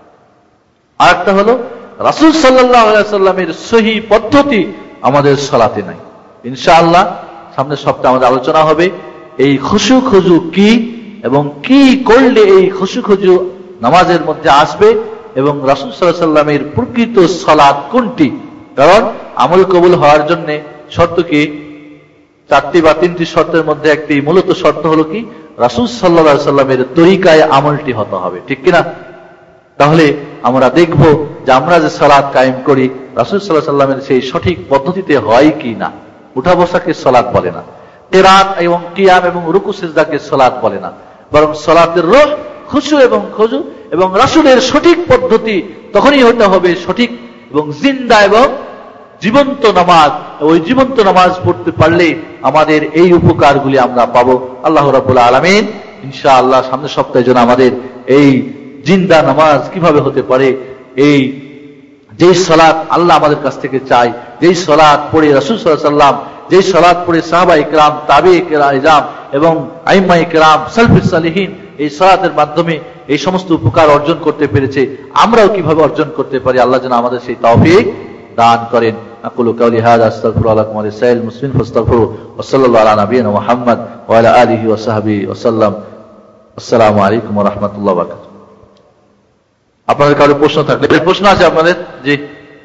আর একটা হলো রাসূল সাল্লাল্লাহু আলাইহি সাল্লামের সহি পদ্ধতি আমাদের সালাতে নাই। ইনশাআল্লাহ সামনের সপ্তাহে আমাদের আলোচনা হবে এই খুশু খুজু কি এবং কি করলে এই খুশু খুজু নামাজের মধ্যে আসবে, এবং রাসূল সাল্লাল্লাহু আলাইহি সাল্লামের প্রকৃত সালাত কোনটি। কারণ আমল কবুল হওয়ার জন্য শর্ত কি? চারটি বা তিনটি শর্তের মধ্যে একটি মূলত শর্ত হলো কি? রাসূল সাল্লাল্লাহু আলাইহি সাল্লামের তরিকায় আমলটি হতে হবে, ঠিক কিনা? তাহলে আমরা দেখব যে আমরা যে সালাত কায়েম করি রাসূল সাল্লাল্লাহু আলাইহি সাল্লামের সেই সঠিক পদ্ধতিতে হয় কি না। উঠা বসাকে সালাত বলে না, কিরাত এবং কিয়াম এবং রুকু সিজদাকে সালাত বলে না, বরং সালাতের রূহ, খুশু এবং খুজু এবং রাসূলের সঠিক পদ্ধতি তখনই হতে হবে সঠিক এবং জিন্দা এবং জীবন্ত নামাজ। ওই জীবন্ত নামাজ পড়তে পারলে আমাদের এই উপকারগুলি আমরা পাবো। আল্লাহ রাব্বুল আলামিন ইনশাআল্লাহ সামনের সপ্তাহে যেন আমাদের এই জিন্দা নামাজ কিভাবে হতে পারে, এই যেই সালাত আল্লাহ আমাদের কাছ থেকে চায়, যেই সালাত পড়ে রাসূল সাল্লাল্লাহু আলাইহি সাল্লাম, যেই সালাত পড়ে সাহাবায়ে কেরাম, তাবেঈ কেরাম এবং আইম্মায়ে কেরাম, সালফুস সালিহিন এই সালাতের মাধ্যমে এই সমস্ত উপকার অর্জন করতে পেরেছে, আমরাও কিভাবে অর্জন করতে পারি, আল্লাহ যেন আমাদের সেই তৌফিক দান করেন। আকুলু কাওলি হাযা আস্তাগফিরুল্লাহ লাকুম ওয়া লিসাইরিল মুসলিমিন ফাস্তাগফিরুহু ওয়া সাল্লাল্লাহু আলা নাবিয়িনা মুহাম্মদ ওয়া আলা আলিহি ওয়া সাহবিহি ওয়া সাল্লাম। আসসালামু আলাইকুম ওয়া রাহমাতুল্লাহি ওয়া বারাকাতুহু। আপনাদের কারো প্রশ্ন থাকলে? প্রশ্ন আছে আপনাদের? জি।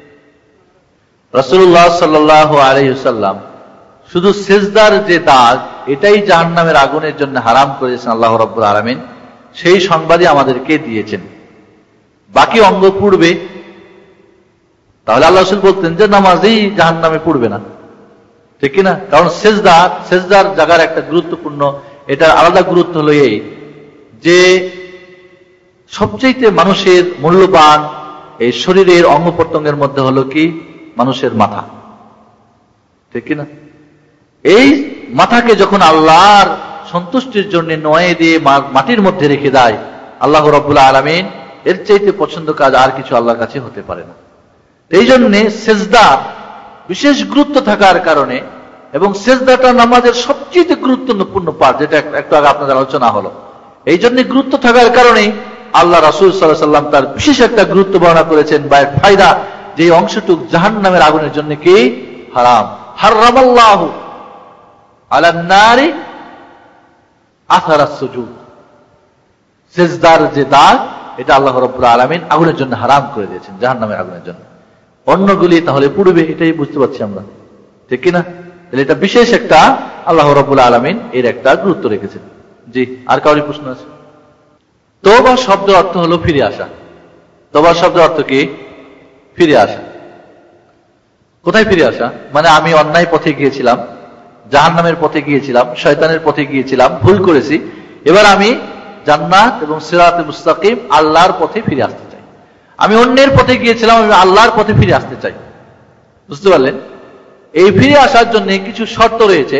রাসূলুল্লাহ সাল্লাল্লাহু আলাইহি ওয়াসাল্লাম শুধু সিজদার যে দাগ, এটাই জাহান্নামের আগুনের জন্য হারাম করেছেন আল্লাহ রাব্বুল আলামিন, সেই সংবাদই আমাদেরকে দিয়েছেন। বাকি অঙ্গ পুড়বে, তাহলে আল্লাহ রাসূল বলতেন যে নামাজেই জাহান্নামে পুড়বে না। ঠিক কিনা? কারণ সেজদা সেজদার জায়গার একটা গুরুত্বপূর্ণ, এটার আলাদা গুরুত্ব হলো এই যে সবচেয়ে মানুষের মূল্যবান এই শরীরের অঙ্গ প্রত্যঙ্গের মধ্যে হলো কি মানুষের মাথা, ঠিক কিনা? এই মাথাকে যখন আল্লাহর সন্তুষ্টির জন্য নয় দিয়ে মাটির মধ্যে রেখে দেয় আল্লাহ রাব্বুল আলামিন, এর চাইতে পছন্দ কাজ আর কিছু আল্লাহর কাছে হতে পারে না। এই জন্যে সেজদা বিশেষ গুরুত্ব থাকার কারণে, এবং সেজদাটা নামাজের সবচেয়ে গুরুত্বপূর্ণ পার্ট, যেটা একটু আগে আপনাদের আলোচনা হলো, এই জন্য গুরুত্ব থাকার কারণে আল্লাহ রাসূল সাল্লাল্লাহু আলাইহি ওয়াসাল্লাম তার বিশেষ একটা গুরুত্ব বর্ণনা করেছেন বা ফায়দা, যে অংশটুক জাহান্নামের আগুনের জন্য কি হারাম। হারামাল্লাহু আলান নারি আসারাস সুজুদ, সেজদার যে দাগ, এটা আল্লাহ রাব্বুল আলামিন আগুনের জন্য হারাম করে দিয়েছেন, জাহান্নামের আগুনের জন্য। অন্যগুলি তাহলে পুড়বে, এটাই বুঝতে পারছি আমরা, ঠিক কিনা? তাহলে এটা বিশেষ একটা আল্লাহ রাব্বুল আলামিন এর একটা গুরুত্ব রেখেছেন। জি, আর কারোর প্রশ্ন আছে? তওবা শব্দের অর্থ হলো ফিরে আসা। তওবা শব্দের অর্থ কি? ফিরে আসা। কোথায় ফিরে আসা? মানে আমি অন্যায় পথে গিয়েছিলাম, জাহান্নামের পথে গিয়েছিলাম, শয়তানের পথে গিয়েছিলাম, ভুল করেছি, এবার আমি জান্নাত এবং সিরাতে মুস্তাকিম আল্লাহর পথে ফিরে আসতে চাই। আমি অন্যের পথে গিয়েছিলাম, আমি আল্লাহর পথে ফিরে আসতে চাই। বুঝতে পারলেন? এই ফিরে আসার জন্য কিছু শর্ত রয়েছে।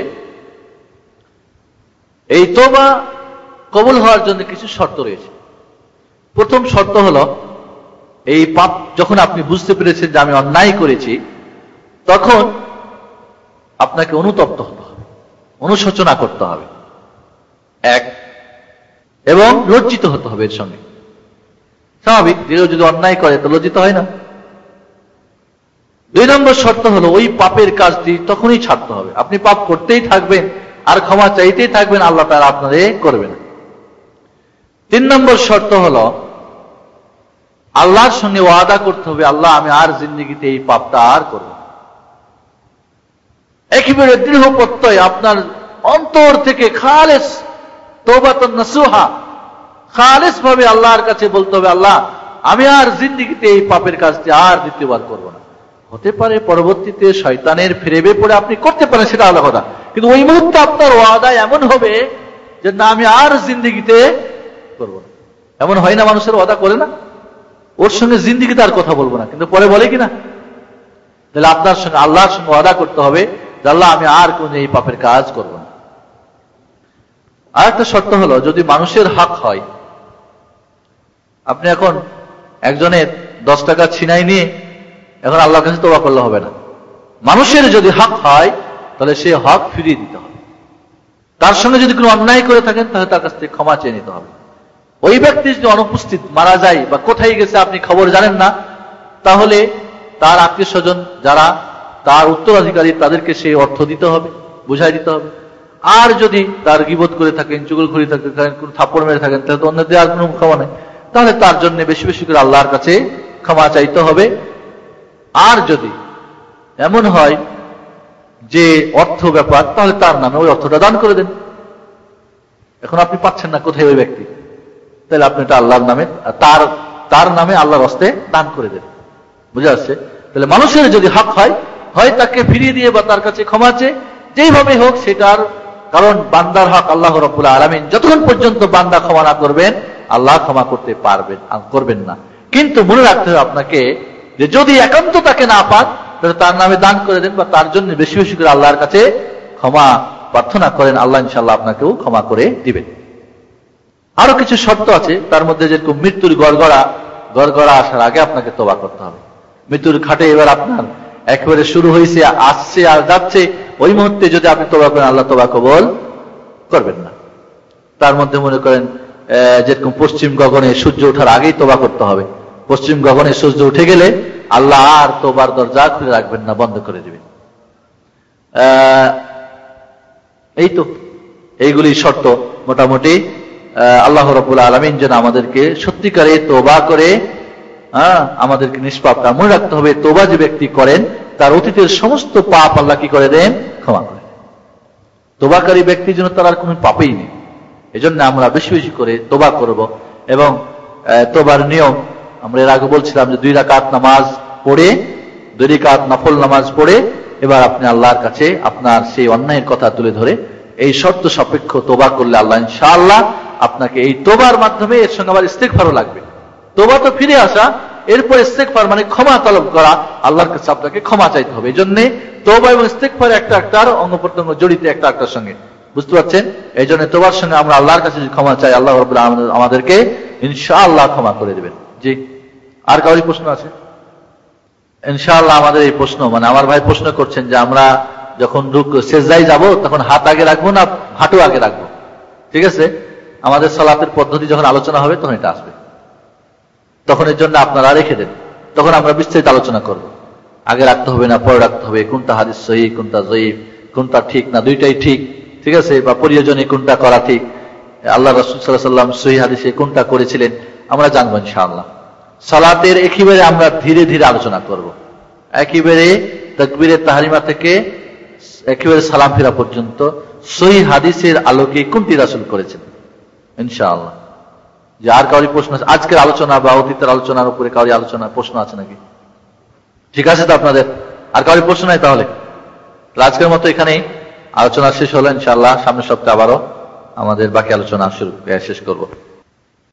এই তওবা কবুল হওয়ার জন্য কিছু শর্ত রয়েছে। প্রথম শর্ত হলো, এই পাপ যখন আপনি বুঝতে পেরেছেন যে আমি অন্যায় করেছি, তখন আপনাকে অনুতপ্ত হতে হবে, অনুশোচনা করতে হবে, এক, এবং লজ্জিত হতে হবে এর সঙ্গে। স্বাভাবিক, যে যদি অন্যায় করে তো লজ্জিত হয় না। দুই নম্বর শর্ত হলো, ওই পাপের কাজটি তখনই ছাড়তে হবে। আপনি পাপ করতেই থাকবেন আর ক্ষমা চাইতেই থাকবেন, আল্লাহ তাআলা আপনারে করবে না। তিন নম্বর শর্ত হলো, আল্লাহর সঙ্গে ওয়াদা করতে হবে, আল্লাহ আমি আর জিন্দেগিতে এই পাপটা আর করব না। একেবারে দৃঢ় প্রত্যয়, আপনার অন্তর থেকে খালেস তওবাতুন নাসুহা, খালেস ভাবে আল্লাহর কাছে বলতে হবে, আল্লাহ আমি আর জিন্দেগিতে এই পাপের কাজটি আর দ্বিতীয়বার করব না। হতে পারে পরবর্তীতে শয়তানের ফিরেবে পড়ে আপনি করতে পারেন, সেটা আলাদা কথা, কিন্তু ওই মুহূর্তে আপনার ওয়াদা এমন হবে যে না, আমি আর জিন্দেগিতে করব না। এমন হয় না? মানুষের ওয়াদা করে না, ওর সঙ্গে জিন্দেগিতে আর কথা বলবো না, কিন্তু পরে বলে কিনা? তাহলে আপনার সঙ্গে আল্লাহর সঙ্গে ওয়াদা করতে হবে যে আল্লাহ আমি আর কোন এই পাপের কাজ করব না। আর একটা শর্ত হলো, যদি মানুষের হক হয়, আপনি এখন একজনের দশ টাকা ছিনাই নিয়ে এখন আল্লাহর কাছে তওবা করলে হবে না। মানুষের যদি হক হয়, তাহলে সে হক ফিরিয়ে দিতে হবে। তার সঙ্গে যদি কোনো অন্যায় করে থাকেন, তাহলে তার কাছ থেকে ক্ষমা চেয়ে নিতে হবে। ওই ব্যক্তি যদি অনুপস্থিত মারা যায় বা কোথায় গেছে আপনি খবর জানেন না, তাহলে তার আত্মীয় স্বজন যারা তার উত্তরাধিকারী, তাদেরকে সেই অর্থ দিতে হবে, বুঝাই দিতে হবে। আর যদি তার গীবত করে থাকেন, চুগলখড়ি থাকেন, কোন থাপ্পড় মেরে থাকেন, তাহলে তো অন্যদের আর কোনো ক্ষমা নেই। তাহলে তার জন্য বেশি বেশি করে আল্লাহর কাছে ক্ষমা চাইতে হবে। আর যদি এমন হয় যে অর্থ ব্যাপার, তাহলে তার নামে ওই অর্থটা দান করে দেন। এখন আপনি পাচ্ছেন না কোথায় ওই ব্যক্তি, তাহলে আপনি এটা আল্লাহর নামে, তার তার নামে আল্লাহর হস্তে দান করে দেন। বুঝা যাচ্ছে? তাহলে মানুষের যদি হক হয়, হয় তাকে ফিরিয়ে দিয়ে বা তার কাছে ক্ষমা চেয়ে, যেইভাবে হোক সেটার, কারণ বান্দার হক আল্লাহ রাব্বুল আলামিন যতক্ষণ পর্যন্ত বান্দা ক্ষমা না করবেন, আল্লাহ ক্ষমা করতে পারবেন করবেন না। কিন্তু মনে রাখতে হবে আপনাকে যে যদি একান্ত তাকে না পান, তাহলে তার নামে দান করে দেন বা তার জন্য বেশি বেশি করে আল্লাহর কাছে ক্ষমা প্রার্থনা করেন, আল্লাহ ইনশাআল্লাহ আপনাকেও ক্ষমা করে দিবেন। আরো কিছু শর্ত আছে, তার মধ্যে যেরকম মৃত্যুর গড়গড়া গড়গড়া আসার আগে আপনাকে তওবা করতে হবে। মৃত্যুর খাটে এবার আপনার একেবারে শুরু হয়েছে, আসছে আর যাচ্ছে, ওই মুহূর্তে যদি আপনি তওবা করেন, আল্লাহ তওবা কবুল করবেন না। তার মধ্যে মনে করেন যেরকম পশ্চিম গগনে সূর্য ওঠার আগেই তওবা করতে হবে। পশ্চিম গগনে সূর্য উঠে গেলে আল্লাহ আর তওবার দরজা খুলে রাখবেন না, বন্ধ করে দিবেন। এই তো এইগুলি শর্ত মোটামুটি আল্লাহ রাব্বুল আলামিন যেন আমাদেরকে সত্যিকারে তওবা করে হ্যাঁ আমাদেরকে নিষ্পাপ। মনে রাখতে হবে, তওবা যে ব্যক্তি করেন তার অতীতের সমস্ত পাপ আল্লাহ কি করে দেন? ক্ষমা করে। তওবাকারী ব্যক্তির জন্য তার আর কোনো পাপই নেই। এজন্য আমরা বেশি বেশি করে তওবা করব। এবং তওবার নিয়ম আমরা এর আগে বলছিলাম যে দুই রাকাত নামাজ পড়ে, দুই রাকাত নফল নামাজ পড়ে এবার আপনি আল্লাহর কাছে আপনার সেই অন্যায়ের কথা তুলে ধরে এই শর্ত সাপেক্ষ তোবা করলে আল্লাহ ইনশাআল্লাহ আপনাকে এই তোবার মাধ্যমে এর সঙ্গে আবার ইস্তেগফারও লাগবে। তোবা তো ফিরে আসা, এরপর ইস্তেগফার মানে ক্ষমা তলব করা, আল্লাহর কাছে আপনাকে ক্ষমা চাইতে হবে। এই জন্য তোবা এবং ইস্তেগফার একটা একটার অঙ্গ প্রত্যঙ্গ জড়িত একটা একটার সঙ্গে, বুঝতে পারছেন? এই জন্য তোবার সঙ্গে আমরা আল্লাহর কাছে যদি ক্ষমা চাই, আল্লাহ রাব্বুল আলামিন আমাদেরকে ইনশাআল্লাহ ক্ষমা করে দেবেন। জি, আর কারোর প্রশ্ন আছে? ইনশাআল্লাহ আমাদের এই প্রশ্ন, মানে আমার ভাই প্রশ্ন করছেন যে আমরা যখন সেজদায় যাব তখন হাত আগে রাখবো না হাঁটু আগে রাখবো। ঠিক আছে, আমাদের সালাতের পদ্ধতি যখন আলোচনা হবে তখন এটা আসবে, তখন এর জন্য আপনারা রেখে দেন, তখন আমরা বিস্তারিত আলোচনা করব। আগে রাখতে হবে না পরে রাখতে হবে, কোনটা হাদিস সহিহ কোনটা যঈফ, কোনটা ঠিক না দুইটাই ঠিক, ঠিক আছে, বা প্রয়োজনে কোনটা করা ঠিক, আল্লাহ রাসূল সাল্লাল্লাহু আলাইহি ওয়াসাল্লাম সহিহ হাদিসে কোনটা করেছিলেন আমরা জানবো ইনশাআল্লাহ। সালাতের একেবারে আমরা ধীরে ধীরে আলোচনা করব, একেবারে তাকবীরে তাহরিমা থেকে একেবারে সালাম ফেরা পর্যন্ত সহিহ হাদিসের আলোকে কোনটি রাসূল করেছেন ইনশাআল্লাহ। যে আর কারোর প্রশ্ন আছে আজকের আলোচনা বা অতীতের আলোচনার উপরে কারোর আলোচনা প্রশ্ন আছে নাকি? ঠিক আছে তো আপনাদের? আর কারোর প্রশ্ন নাই? তাহলে আজকের মতো এখানেই আলোচনা শেষ হলো। ইনশাআল্লাহ সামনের সপ্তাহে আবারও আমাদের বাকি আলোচনা শুরু শেষ করব।